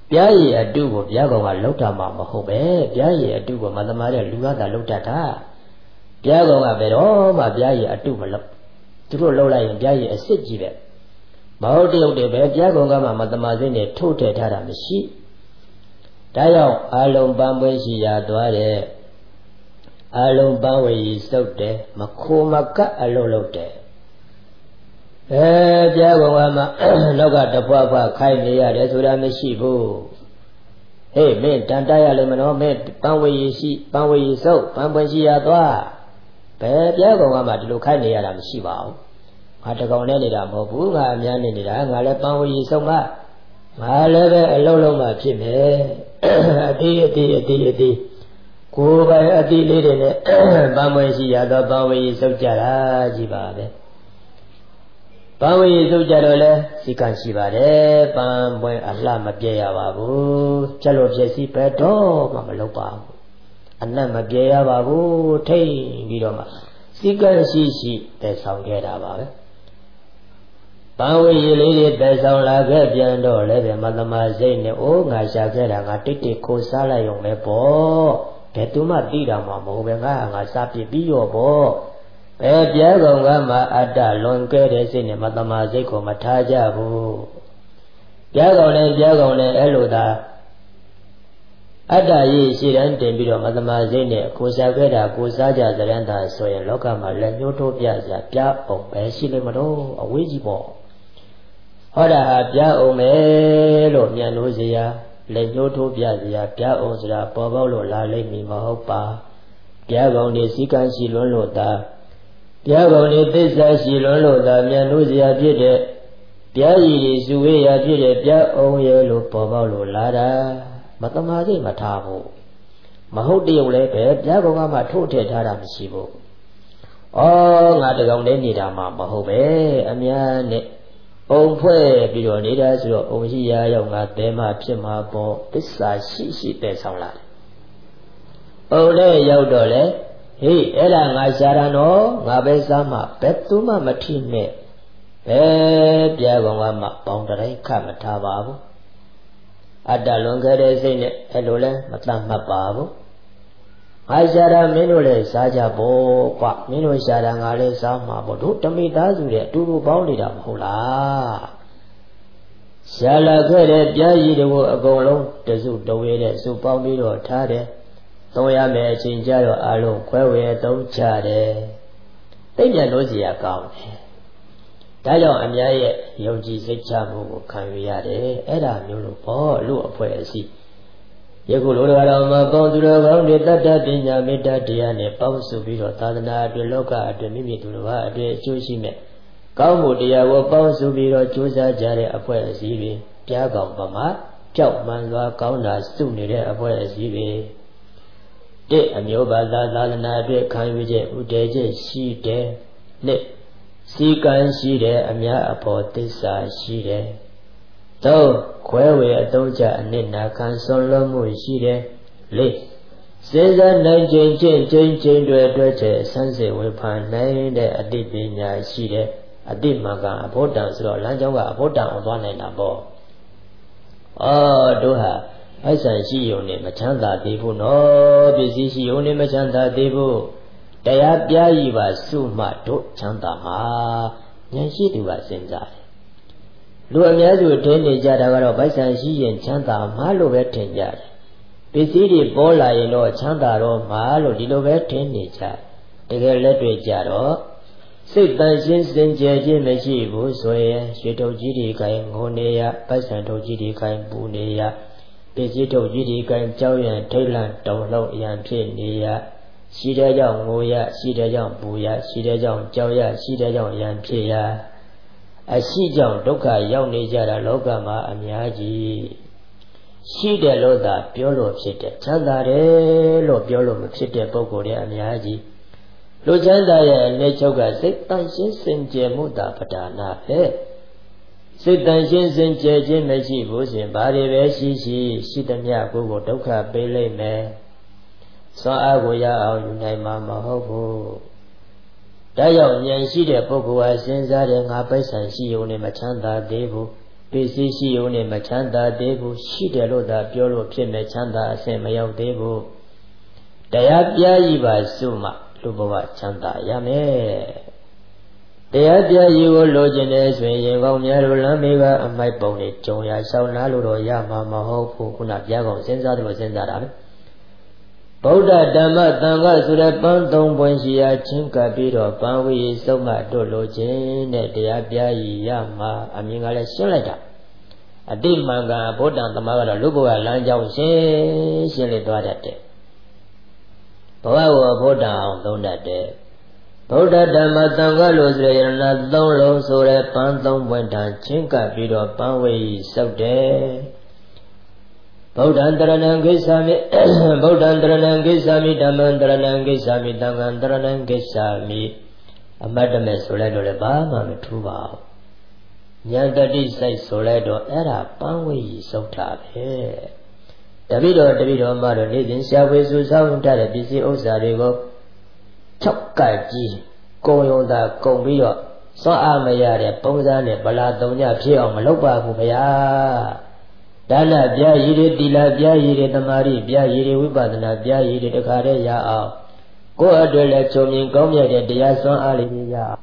ပြားရည်အတုကိုဘုရားကောင်ကလှုပ်တာမှမဟုတ်ပဲပြားရည်အတုကိုမသမားတဲ့လူကသာလှုပ်တတ်တာဘုရားကောင်ကဘယ်တော့မှပြားရည်အတုမလှုပ်သူတို့လှုပ်လိုက်ရင်ပြားရည်အစစ်ကြီးပဲမဟုတ်တရုတ်တွေပဲဘုရားကောင်ကမှမသမားစိတ်နဲ့ထုတ်ထည့်ထားတာမရှိဒါကြောင့်အာလုံးပန်းပွင့်ရှိရာသွားတဲ့အာလုံးပန်းဝေကြီးစုပ်တယ်မခိုးမကတ်အလုံးလုံးတယ်အဲဘုရားကောင်ကမှလောကတပွားပွားခိုင်းနေရတယ်ဆိုတာမရှိဘူးဟေးမင်းတန်တရလိမ့်မနော်မင်းပန်းဝေကြီးရှိပန်းဝေကြီးစုပ်ပန်းပွင့်ရှိရာသွားဘယ်ဘုရားကောင်ကမှဒီလိုခိုင်းနေရတာမရှိပါဘူးငါတကောင်နဲ့နေတာမဟုတ်ဘူးငါအများနဲ့နေတာငါလည်းပန်းဝေကြီးစုပ်မှငါလည်းပဲအလုံးလုံးမှဖြစ်မယ်အတိအတိအတိအတိကိုယ်ပိုင်အတိလေးတွေနဲ့ပန်းပွင့်ရှိရတော့ပန်းဝေကြီးစုပ်ကြတာကြီးပါပဲပန်းဝေကြီးစုပ်ကြတော့လဲစီကံရှိပါတယ်ပန်းပွင့်အလှမပြည့်ရပါဘူးကျက်လို့ပြည့်စည်ပဲတော့မှမလုပ်ပါဘူးအနတ်မပြည့်ရပါဘူးထိတ်ပြီးတော့မှစီကံရှိရှိတည်ဆောင်ခဲ့တာပါပဲပန်းဝေကြီးလေးတွေတည်ဆောင်လာခဲ့ပြန်တော့လည်းပဲမသမာစိတ်နဲ့အိုးငါရှာခဲ့တာငါတိတ်တိတ်ကိုစားလိုက်ရုံပဲပေါ့ဘယ်သူမှသိတာမှမဟုတ်ပဲငါငါစားပြပြီးရောပေါ့ဘယ်ပြဲကောင်ကမှအတ္တလွန်ကဲတဲ့စိတ်နဲ့မသမာစိတ်ကိုမထားကြဘူးပြဲကောင်နဲ့ပြဲကောင်နဲ့အဲ့လိုသာအတ္တကြီးရှိတန်းတင်ပြီးတော့မသမာစိတ်နဲ့ကိုစားခဲ့တာကိုစားကြစရန်သာဆိုရင်လောကမှာလက်ညှိုးထိုးပြစရာပြအောင်ပဲရှိလိမ့်မလို့အဝေးကြီးပေါ့ဟောတာဟာပြအောင်မယ်လို့မြန်လို့စရာလက်ညှိုးထိုးပြစရာပြအောင်ဆိုတာပေါ်ပေါက်လို့လာလိမ့်မည်မဟုတ်ပါပြကောင်နေစည်းကမ်းရှိလွန်းလို့သာပြကောင်နေသစ္စာရှိလွန်းလို့သာမြန်လို့စရာဖြစ်တဲ့ပြရည်စုဝေးရာဖြစ်တဲ့ပြအောင်ရဲ့လို့ပေါ်ပေါက်လို့လာတာမတမာစိတ်မထားဘူးမဟုတ်တရုပ်လည်းပဲပြကောင်ကမှထိုးထည့်ထားတာမရှိဘူးဩငါတကောင်လေးနေတာမှမဟုတ်ပဲအများနဲ့အုံဖွဲ့ပြီးတော့နေတာဆိုတော့အုံရှိရာရောက်ငါတဲမှဖြစ်မှာပေါ့သစ္စာရှိရှိတည်ဆောင်လာတယ်။အုံနဲ့ရောက်တော့လေဟေးအဲ့ဒါငါရှာတာနော်ငါပဲစားမှဘယ်သူမှမထိနဲ့ဘယ်ပြကောင်ကမှပေါင်တိုင်းခတ်မထားပါဘူး။အတ္တလွန်ခဲ့တဲ့စိတ်နဲ့အဲ့လိုလဲမတတ်မှတ်ပါဘူး။ငါရှာတာမင်းတို့လည်းစားကြပေါ့ကွမင်းတို့ရှာတာငါလည်းစားမှာပေါ့တို့တမိသားစုတွေအတူတူပေါင်းနေတာမဟုတ်လားရှာလာခဲ့တဲ့ပြားရည်တွေကိုအကုန်လုံးတစုတဝေးတဲ့စုပေါင်းပြီးတော့ထားတယ်သုံးရမယ်အချိန်ကြတော့အလုံးခွဲဝေသုံးချတယ်သိမြတ်လို့စီရကောင်းတယ်ဒါကြောင့်အများရဲ့ယုံကြည်စိတ်ချမှုကိုခံယူရတယ်အဲ့ဒါမျိုးလို့ပေါ့လူအဖွဲ့အစည်းယခုလိုတော်မှာပေါင်းသူတော်ကောင်းတွေတတ္တပညာမေတ္တာတရားနဲ့ပေါင်းစုပြီးတော့သာသနာအတွင်းလောကအတွင်းမိမိသူတော်ဘာအတွင်းအကျိုးရှိမဲ့ကောင်းမှုတရားကိုပေါင်းစုပြီးတော့ကြိုးစားကြတဲ့အဖွဲ့အစည်းတွေပြားကောင်ပမာကြောက်မှန်စွာကောင်းတာစုနေတဲ့အဖွဲ့အစည်းတွေတဲ့အမျိုးဘာသာသာသနာအတွက်ခံယူချက်ဥတည်ချက်ရှိတယ်နှစ်စီကံရှိတယ်အများအဖို့သစ္စာရှိတယ်သုံးခွဲဝေအသုံးချအနစ်နာခံဆွန်လွတ်မှုရှိတယ်လေးစဉ်းစားနိုင်ခြင်းချင်းချင်းချင်းတွေအတွက်ချက်ဆန်းစစ်ဝေဖန်နိုင်တဲ့အတိပညာရှိတယ်အတိမကံအဖို့တန်ဆိုတော့လမ်းကြောင်းကအဖို့တန်အောင်သွားနိုင်တာပေါ့အော်တို့ဟာအိုက်ဆန်ရှိုံနဲ့မချမ်းသာသေးဘူးနော်ပစ္စည်းရှိုံနဲ့မချမ်းသာသေးဘူးတရားပြားကြီးပါစုမှတို့ချမ်းသာမှာဉာဏ်ရှိသူကစဉ်းစားတယ်လူအများစုထင်နေကြတာကတော့ပိုက်ဆံရှိရင်ချမ်းသာမှာလို့ပဲထင်ကြတယ်ပစ္စည်းတွေပေါ်လာရင်တော့ချမ်းသာတော့မှာလို့ဒီလိုပဲထင်နေကြတကယ်လက်တွေ့ကြတော့စိတ်တန်ရှင်းစင်ကြယ်ခြင်းမရှိဘူးဆိုရင်ရွှေထုတ်ကြီးတွေကိုင်ငိုနေရပိုက်ဆံထုတ်ကြီးတွေကိုင်ပူနေရပစ္စည်းထုတ်ကြီးတွေကိုင်ကြောက်ရန်ထိတ်လန့်တုန်လှုပ်ရန်ဖြစ်နေရရှိတဲ့ကြောင့်ငိုရရှိတဲ့ကြောင့်ပူရရှိတဲ့ကြောင့်ကြောက်ရရှိတဲ့ကြောင့်ရန်ဖြစ်ရအရှိကြောင့်ဒုက္ခရောက်နေကြတာလောကမှာအများကြီးရှိတယ်လို့သာပြောလို့ဖြစ်တယ်ချမ်းသာတယ်လို့ပြောလို့မဖြစ်တဲ့ပုဂ္ဂိုလ်တွေအများကြီးလူချမ်းသာရဲ့အနေချုပ်ကစိတ်တန်ရှင်းစင်ကြယ်မှုတာပဒါနာပဲစိတ်တန်ရှင်းစင်ကြယ်ခြင်းမရှိဘူးဆိုရင်ဘာတွေပဲရှိရှိရှိသမျှကိုယ်ကိုဒုက္ခပေးလိုက်မယ်စွမ်းအားကိုရအောင်ယူနိုင်မှာမဟုတ်ဘူးဒါကြောင့်ဉာဏ်ရှိတဲ့ပုဂ္ဂိုလ်ဟာစဉ်းစားတယ်ငါပိုက်ဆံရှိုံနဲ့မချမ်းသာသေးဘူးပပစ္စည်းရှိုံနဲ့မချမ်းသာသေးဘူးရှိတယ်လို့သာပြောလို့ဖြစ်မဲ့ချမ်းသာအဆင့်မရောက်သေးဘူးတရားပြကြီးပါစုမှလူဘဝချမ်းသာရမယ်တရားပြကြီးကိုလိုချင်တယ်ဆိုရင်ရင်ကောင်းများတို့လမ်းမေးကအမိုက်ပုံတွေကြုံရရှောင်းနာလို့တော့ရမှာမဟုတ်ဘူးခုနပြကောင်စဉ်းစားတယ်စဉ်းစားတာပဲဗုဒ္ဓဓမ္မသံဃာဆိုတဲ့ပန်းသုံးပွင့်ရှိရာချင်းကပ်ပြီးတော့ပန်းဝေးစုံမတို့လိုခြင်းတဲ့တရားပြကြီးရမှာအမြင်ကလည်းရှင်းလိုက်တာအတိမှန်ကန်ဗုဒ္ဓသမားကတော့လူဘဝလမ်းကြောင်းရှင်းရှင်းလေးသွားတတ်တယ်ဘဝကိုဗုဒ္ဓအောင်သုံးတတ်တယ်ဗုဒ္ဓဓမ္မသံဃာလို့ဆိုရရဏသုံးလုံးဆိုတဲ့ပန်းသုံးပွင့်တန်ချင်းကပ်ပြီးတော့ပန်းဝေးစုပ်တယ်ဗုဒ္ဓံတရဏံဂိစ္ဆာမိဗုဒ္ဓံတရဏံဂိစ္ဆာမိဓမ္မံတရဏံဂိစ္ဆာမိသံဃံတရဏံဂိစ္ဆာမိအမတ်တမဲ့ဆိုလိုက်တော့လည်းဘာမှမထူးပါဘူးဉာဏ်တတိစိုက်ဆိုလိုက်တော့အဲ့ဒါပန်းဝေးစုပ်တာပဲတပိတော်တပိတော်မှတော့နေ့စဉ်ရှားဝေစုဆောင်ထားတဲ့ပစ္စည်းဥစ္စာတွေကို၆ကပ်ကြီးကုံယုံသာကုံပြီးတော့စွန့်အားမရတဲ့ပုံစံနဲ့ဗလာသုံးညဖြစ်အောင်မလုပ်ပါဘူးဗျာဒါနပြာရည်တွေတိလပြာရည်တွေတမာရီပြာရည်တွေဝိပဿနာပြာရည်တွေတခါတည်းရအောင်ကိုယ်အတွက်လည်းချုံမြင်ကောင်းမြတ်တဲ့တရားစွမ်းအားလေးရအောင်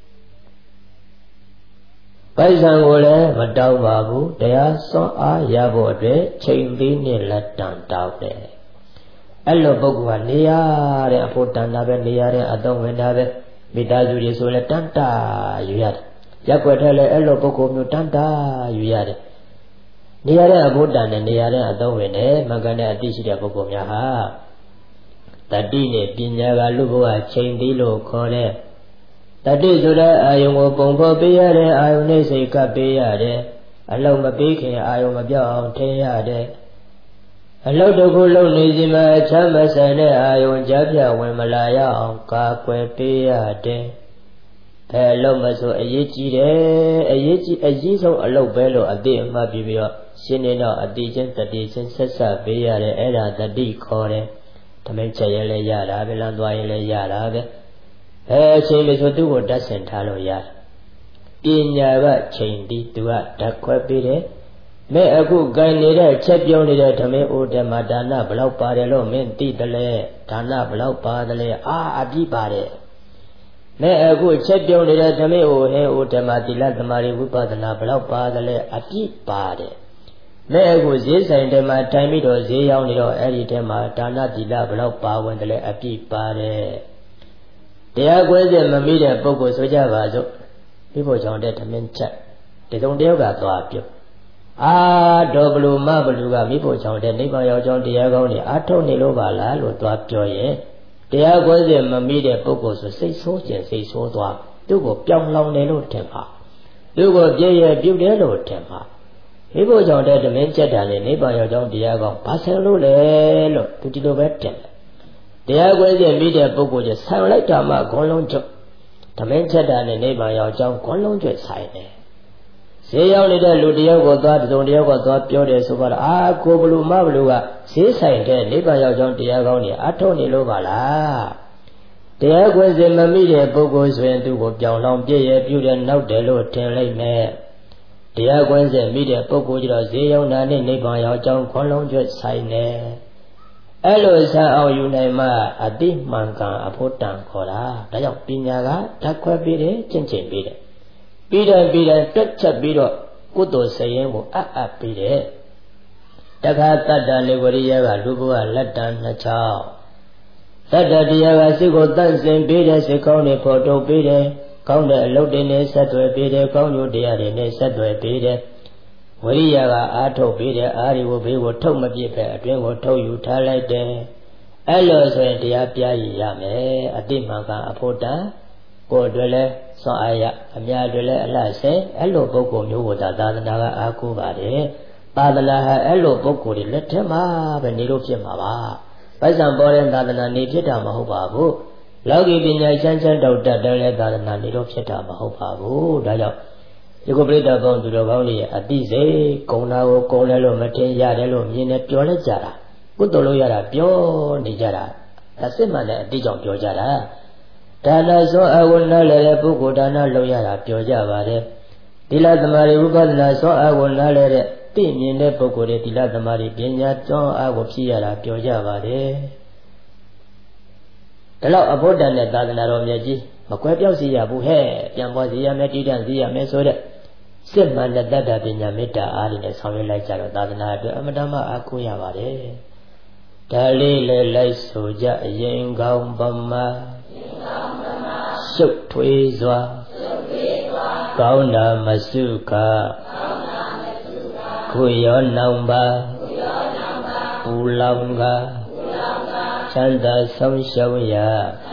ပိုက်ဆံကိုလည်းမတောင်းပါဘူးတရားစွမ်းအားရဖို့အတွက်ချိန်သေးနဲ့လက်တန်တောင်းတယ်အဲ့လိုပုဂ္ဂိုလ်ကနေရတဲ့အဖို့တန်တာပဲနေရတဲ့အသုံးဝင်တာပဲမိသားစုတွေဆိုလည်းတန်တာယူရတယ်ရက်ွက်ထဲလည်းအဲ့လိုပုဂ္ဂိုလ်မျိုးတန်တာယူရတယ်နေရတဲ့အဖို့တန်နဲ့နေရတဲ့အသုံးဝင်တယ်မကန်တဲ့အသိရှိတဲ့ပုဂ္ဂိုလ်များဟာတတိနဲ့ပညာကလူဘဝချိန်သေးလို့ခေါ်တဲ့တတိဆိုတဲ့အာယုံကိုပုံဖော်ပေးရတဲ့အာယုံနဲ့စိတ်ကပ်ပေးရတယ်အလုံးမပေးခင်အာယုံမပြောက်အောင်ထင်းရတယ်အလုံးတစ်ခုလုံးနေစီမှာချမ်းမဆန်တဲ့အာယုံကြားပြဝင်မလာရအောင်ကာကွယ်ပေးရတယ်အဲအလုံးမဆိုအရေးကြီးတယ်အရေးကြီးအရေးဆုံးအလုံးပဲလို့အသိအမှတ်ပြီးပြီးတော့ရှင်းနေတော့အတိချင်းတတိချင်းဆက်ဆက်ပေးရတယ်အဲ့ဒါတတိခေါ်တယ်ဓမ္မချက်ရလဲရတာပဲလမ်းသွားရင်လဲရတာပဲအဲအချိန်လို့ဆိုသူ့ကိုတတ်ဆင်ထားလို့ရတယ်ပညာကချိန်ပြီးသူကဓာတ်ခွဲပေးတယ်မဲအခုကြိုင်နေတဲ့ချက်ပြောနေတဲ့ဓမ္မအိုတမဒါနဘလောက်ပါတယ်လို့မင်းသိတယ်လေဒါနဘလောက်ပါတယ်လေအာအပြည့်ပါတယ်မဲအခုချက်ပြောနေတဲ့ဓမ္မအိုဟဲအိုတမသီလသမာဓိဝိပဿနာဘလောက်ပါတယ်လေအပြည့်ပါတယ်မဲအခုဈေးဆိုင်ထဲမှာတိုင်ပြီးတော့ဈေးရောက်နေတော့အဲ့ဒီထဲမှာဒါနသီလဘလောက်ပါဝင်တယ်လေအပြည့်ပါတယ်တရားကွဲစက်မမိတဲ့ပုဂ္ဂိုလ်ဆိုကြပါစို့ဒီဘုကြောင့်တဲ့ဓမင်းချက်ဒီတုံတယောက်ကသွားပြုတ်အာတော်ဘလူမဘလူကမိဖို့ကြောင့်တဲ့နိဗ္ဗာန်ရောက်ကြောင်းတရားကောင်းတွေအထုတ်နေလို့ပါလားလို့သွားပြောရင်တရားကွဲစက်မမိတဲ့ပုဂ္ဂိုလ်ဆိုစိတ်ဆိုးကျင်စိတ်ဆိုးသွားသူ့ကိုပြောင်းလောင်တယ်လို့ထင်ပါသူ့ကိုပြည့်ရပြုတ်တယ်လို့ထင်ပါမိဖို့ကြောင့်တဲ့ဓမင်းချက်တာနဲ့နိဗ္ဗာန်ရောက်ကြောင်းတရားကောင်းဘာဆင်လို့လဲလို့သူဒီလိုပဲထင်တယ်တရားကွဲစက်မိတဲ့ပုဂ္ဂိုလ်ကျဆံလိုက်တာမှဂွန်းလုံးကျွတ်ဓမင်းချက်တာနဲ့နိဗ္ဗာန်ရောက်ကြောင်းဂွန်းလုံးကျွတ်ဆိုင်တယ်ဈေးရောက်နေတဲ့လူတယောက်ကိုသွားတုံတယောက်ကသွားပြောတယ်ဆိုတော့အာကိုဘလူမဘလူကဈေးဆိုင်တဲ့နိဗ္ဗာန်ရောက်ကြောင်းတရားကောင်းတွေအထုတ်နေလို့ပါလားတရားကွယ်စင်မမိတဲ့ပုဂ္ဂိုလ်ဆိုရင်သူ့ကိုပြောင်းလောင်ပြည့်ရပြုတဲ့နောက်တယ်လို့ထင်လိုက်မယ်တရားကွယ်စင်မိတဲ့ပုဂ္ဂိုလ်ကျတော့ဈေးရောက်တာနဲ့နိဗ္ဗာန်ရောက်ကြောင်းခွန်လုံးကျွတ်ဆိုင်နေအဲ့လိုဆန်းအောင်ယူနိုင်မှအတိမှန်ကန်အဖို့တန်ခေါ်တာဒါကြောင့်ပညာကဓာတ်ခွဲပေးတယ်ကျင့်ကျင့်ပေးတယ်ပြီးတယ်ပြီးတယ်တွက်ချက်ပြီးတော့ကုသိုလ်စရင်ကိုအပ်အပ်ပြီးတယ်တခါတတ္တလေဝရိယကလူဘဝလက်တန်နှစ်ချောင်းတတ္တတရားကစိတ်ကိုတန့်စင်ပေးတယ်စိတ်ကောင်းတွေဖော်ထုတ်ပေးတယ်ကောင်းတဲ့အလုပ်တွေနဲ့ဆက်သွယ်ပေးတယ်ကောင်းကျိုးတရားတွေနဲ့ဆက်သွယ်ပေးတယ်ဝရိယကအားထုတ်ပေးတယ်အားဒီကိုဘေးကိုထုတ်မပြစ်ပဲအတွင်းကိုထုတ်ယူထားလိုက်တယ်အဲ့လိုဆိုရင်တရားပြရည်ရမယ်အတိမှန်ကန်အဖို့တန်ကိုယ်တွေလည်းစွန့်အားရအများတွေလည်းအလှဆဲအဲ့လိုပုဂ္ဂိုလ်မျိုးကိုသာသာသနာကအားကိုးပါတယ်သာသနာဟာအဲ့လိုပုဂ္ဂိုလ်တွေလက်ထက်မှာပဲနေလို့ဖြစ်မှာပါပိုက်ဆံပေါ်တဲ့သာသနာနေဖြစ်တာမဟုတ်ပါဘူးလောကီပညာချမ်းချမ်းတောက်တတ်တယ်လည်းသာသနာနေလို့ဖြစ်တာမဟုတ်ပါဘူးဒါကြောင့်ဒီကိုပြိတ္တပေါင်းသူတော်ကောင်းတွေရဲ့အတိစိတ်ဂုဏကိုဂုဏ်လဲလို့မထင်ရတယ်လို့မြင်နေပြောလိုက်ကြတာကုသိုလ်လို့ရတာပြောနေကြတာဒါစစ်မှန်တဲ့အတိကြောင့်ပြောကြတာဒါနဆိုအဝဏလည်းပုဂ္ဂိုလ်ဒါနလုပ်ရတာပြောကြပါတယ်တိလသမารိဥပဒနာသောအာကိုနားလဲတဲ့သိမြင်တဲ့ပုဂ္ဂိုလ်တွေတိလသမารိပညာကျောင်းအာကိုဖြစ်ရတာပြောကြပါတယ်ဒါတော့အဘုဒ္ဓနဲ့သာသနာတော်မြတ်ကြီးမကွဲပြောက်စီရဘူးဟဲ့ပြန်ပွားစီရမယ်တည်တံ့စီရမယ်ဆိုတဲ့စစ်မှန်တဲ့တတ္တပညာမေတ္တာအားဖြင့်ဆောင်ရွက်လိုက်ကြတော့သာသနာအတွက်အမတမအားကိုးရပါတယ်ဒါလေးလည်းလိုက်ဆိုကြအရင်ကောင်းပမာရှုပ်ထွေးစွာကောင်းတာမစုခခုရောနောင်ပါပူလောင်ကချမ်းသာဆုံးရှုံးရာ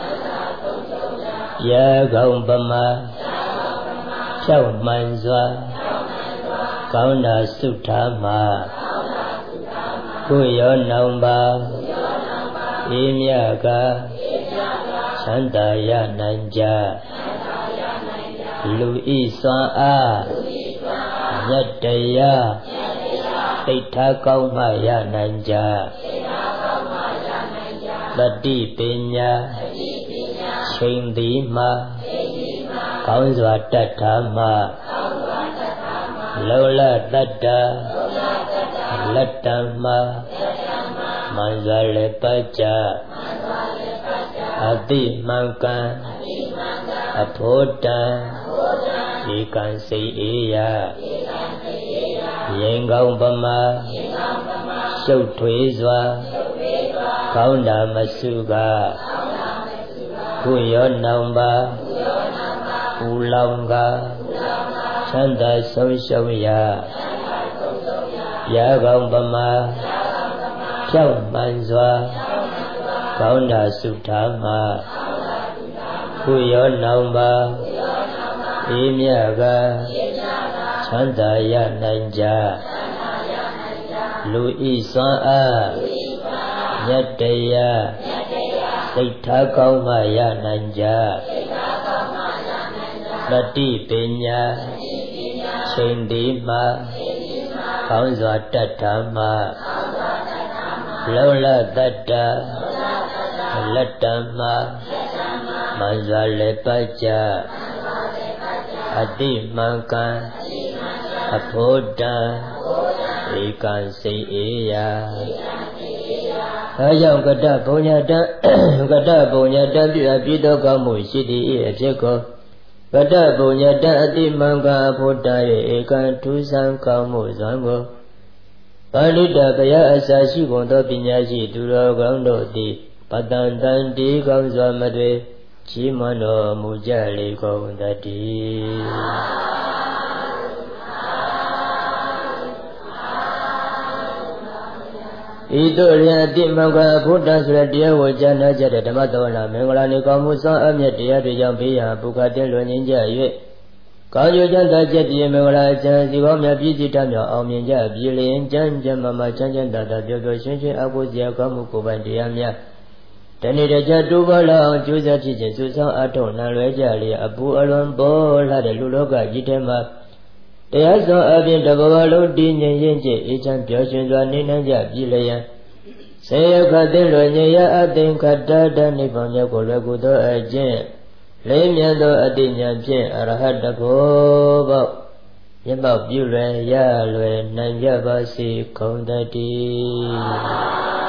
ရကောင်းပမာဖြောက်မှန်စွာကောင်းတာစုထားမှာခုရောနောင်ပါအေးမြကချမ်းသာရနိုင်ကြလူဤစွမ်းအားမြတ်တရားသိထားကောင်းမှရနိုင်ကြတတိပညာချိန်သည်မှာကောင်းစွာတတ်ထားမှလောလတတ္တလက်တံမှာမန္ဇလည်းပတ်ကြအတိမှန်ကန်အဖို့တံဧကံစိတ်အေးရရင်ကောင်းပမာရှုပ်ထွေးစွာကောင်းတာမစုကခုရောနောင်ပါပူလောင်ကချမ်းသာဆုံးရှုံးရာရကောင်းပမာဖြောက်မှန်စွာကောင်းတာစုထားမှာခုရောနောင်ပါအေးမြကချမ်းသာရနိုင်ကြလူဤစွမ်းအားမြတ်တရားစိတ်ထားကောင်းမှရနိုင်ကြတတိပညာချိန်သည်မှာကောင်းစွာတတ်ထားမှလောလတတ္တလက်တံမှာမန္ဇလည်းပတ်ကြအတိမှန်ကန်အဖို့တံဧကံစိတ်အေးရာအဲကြောင့်ကတ္တဘုံညာတံကတ္တဘုံညာတံပြုအပ်ပြီးသောကောင်းမှုရှိသည့်အဖြစ်ကိုကတ္တဘုံညာတံအတိမှန်ကန်အဖို့တံ၏ဧကံထူးဆန်းကောင်းမှုစွမ်းကိုပါဠိတဘယအစာရှိကုန်သောပညာရှိသူတော်ကောင်းတို့သည်ပတ္တန်တန်ဒီကောင်းစွာမတွေကြီးမွန်တော်မူကြလေကုန်သတည်းဤသို့လျင်အတိမှန်ကန်အဖို့တံဆိုတဲ့တရားကိုကြားနာကြတဲ့ဓမ္မတော်လာမင်္ဂလာနေကောင်းမှုစွမ်းအမြတ်တရားတွေကြောင့်ဘေးရန်ပုခတင်းလွန်ငင်းကြ၍ကောင်းကျိုးချမ်းသာချက်တည်းမင်္ဂလာအကျံစီပေါင်းများပြည့်စုံတတ်မြောက်အောင်မြင်ကြပြီလျင်ကျမ်းကျမ်းမာမာချမ်းချမ်းသာသာပျော်ပျော်ရွှင်ရွှင်အဖို့စရာကောင်းမှုကိုယ်ပိုင်တရားများတနေ့တကြတိုးပါလာအောင်ကြိုးစားဖြစ်ခြင်းစုဆောင်အထောက်နှံလွဲကြလျက်အပူအလွန်ပေါ်လာတဲ့လူလောကကြီးထဲမှာတရားစွမ်းအပြင်တဘဝလုံးတည်ငြိမ်ရင်ကျအေးချမ်းပျော်ရွှင်စွာနေနိုင်ကြပြီလျင်ဆေယခတ်တဲ့လွယ်ငြိမ်ရအသင်္ခတ္တတနိဗ္ဗာန်မြတ်ကိုလွယ်ကူသောအကျင့်လေးမြတ်သောအတိညာဖြင့်အရဟတဘောပေါမျက်မှောက်ပြုလွယ်ရလွယ်နိုင်ကြပါစေကုန်သတည်း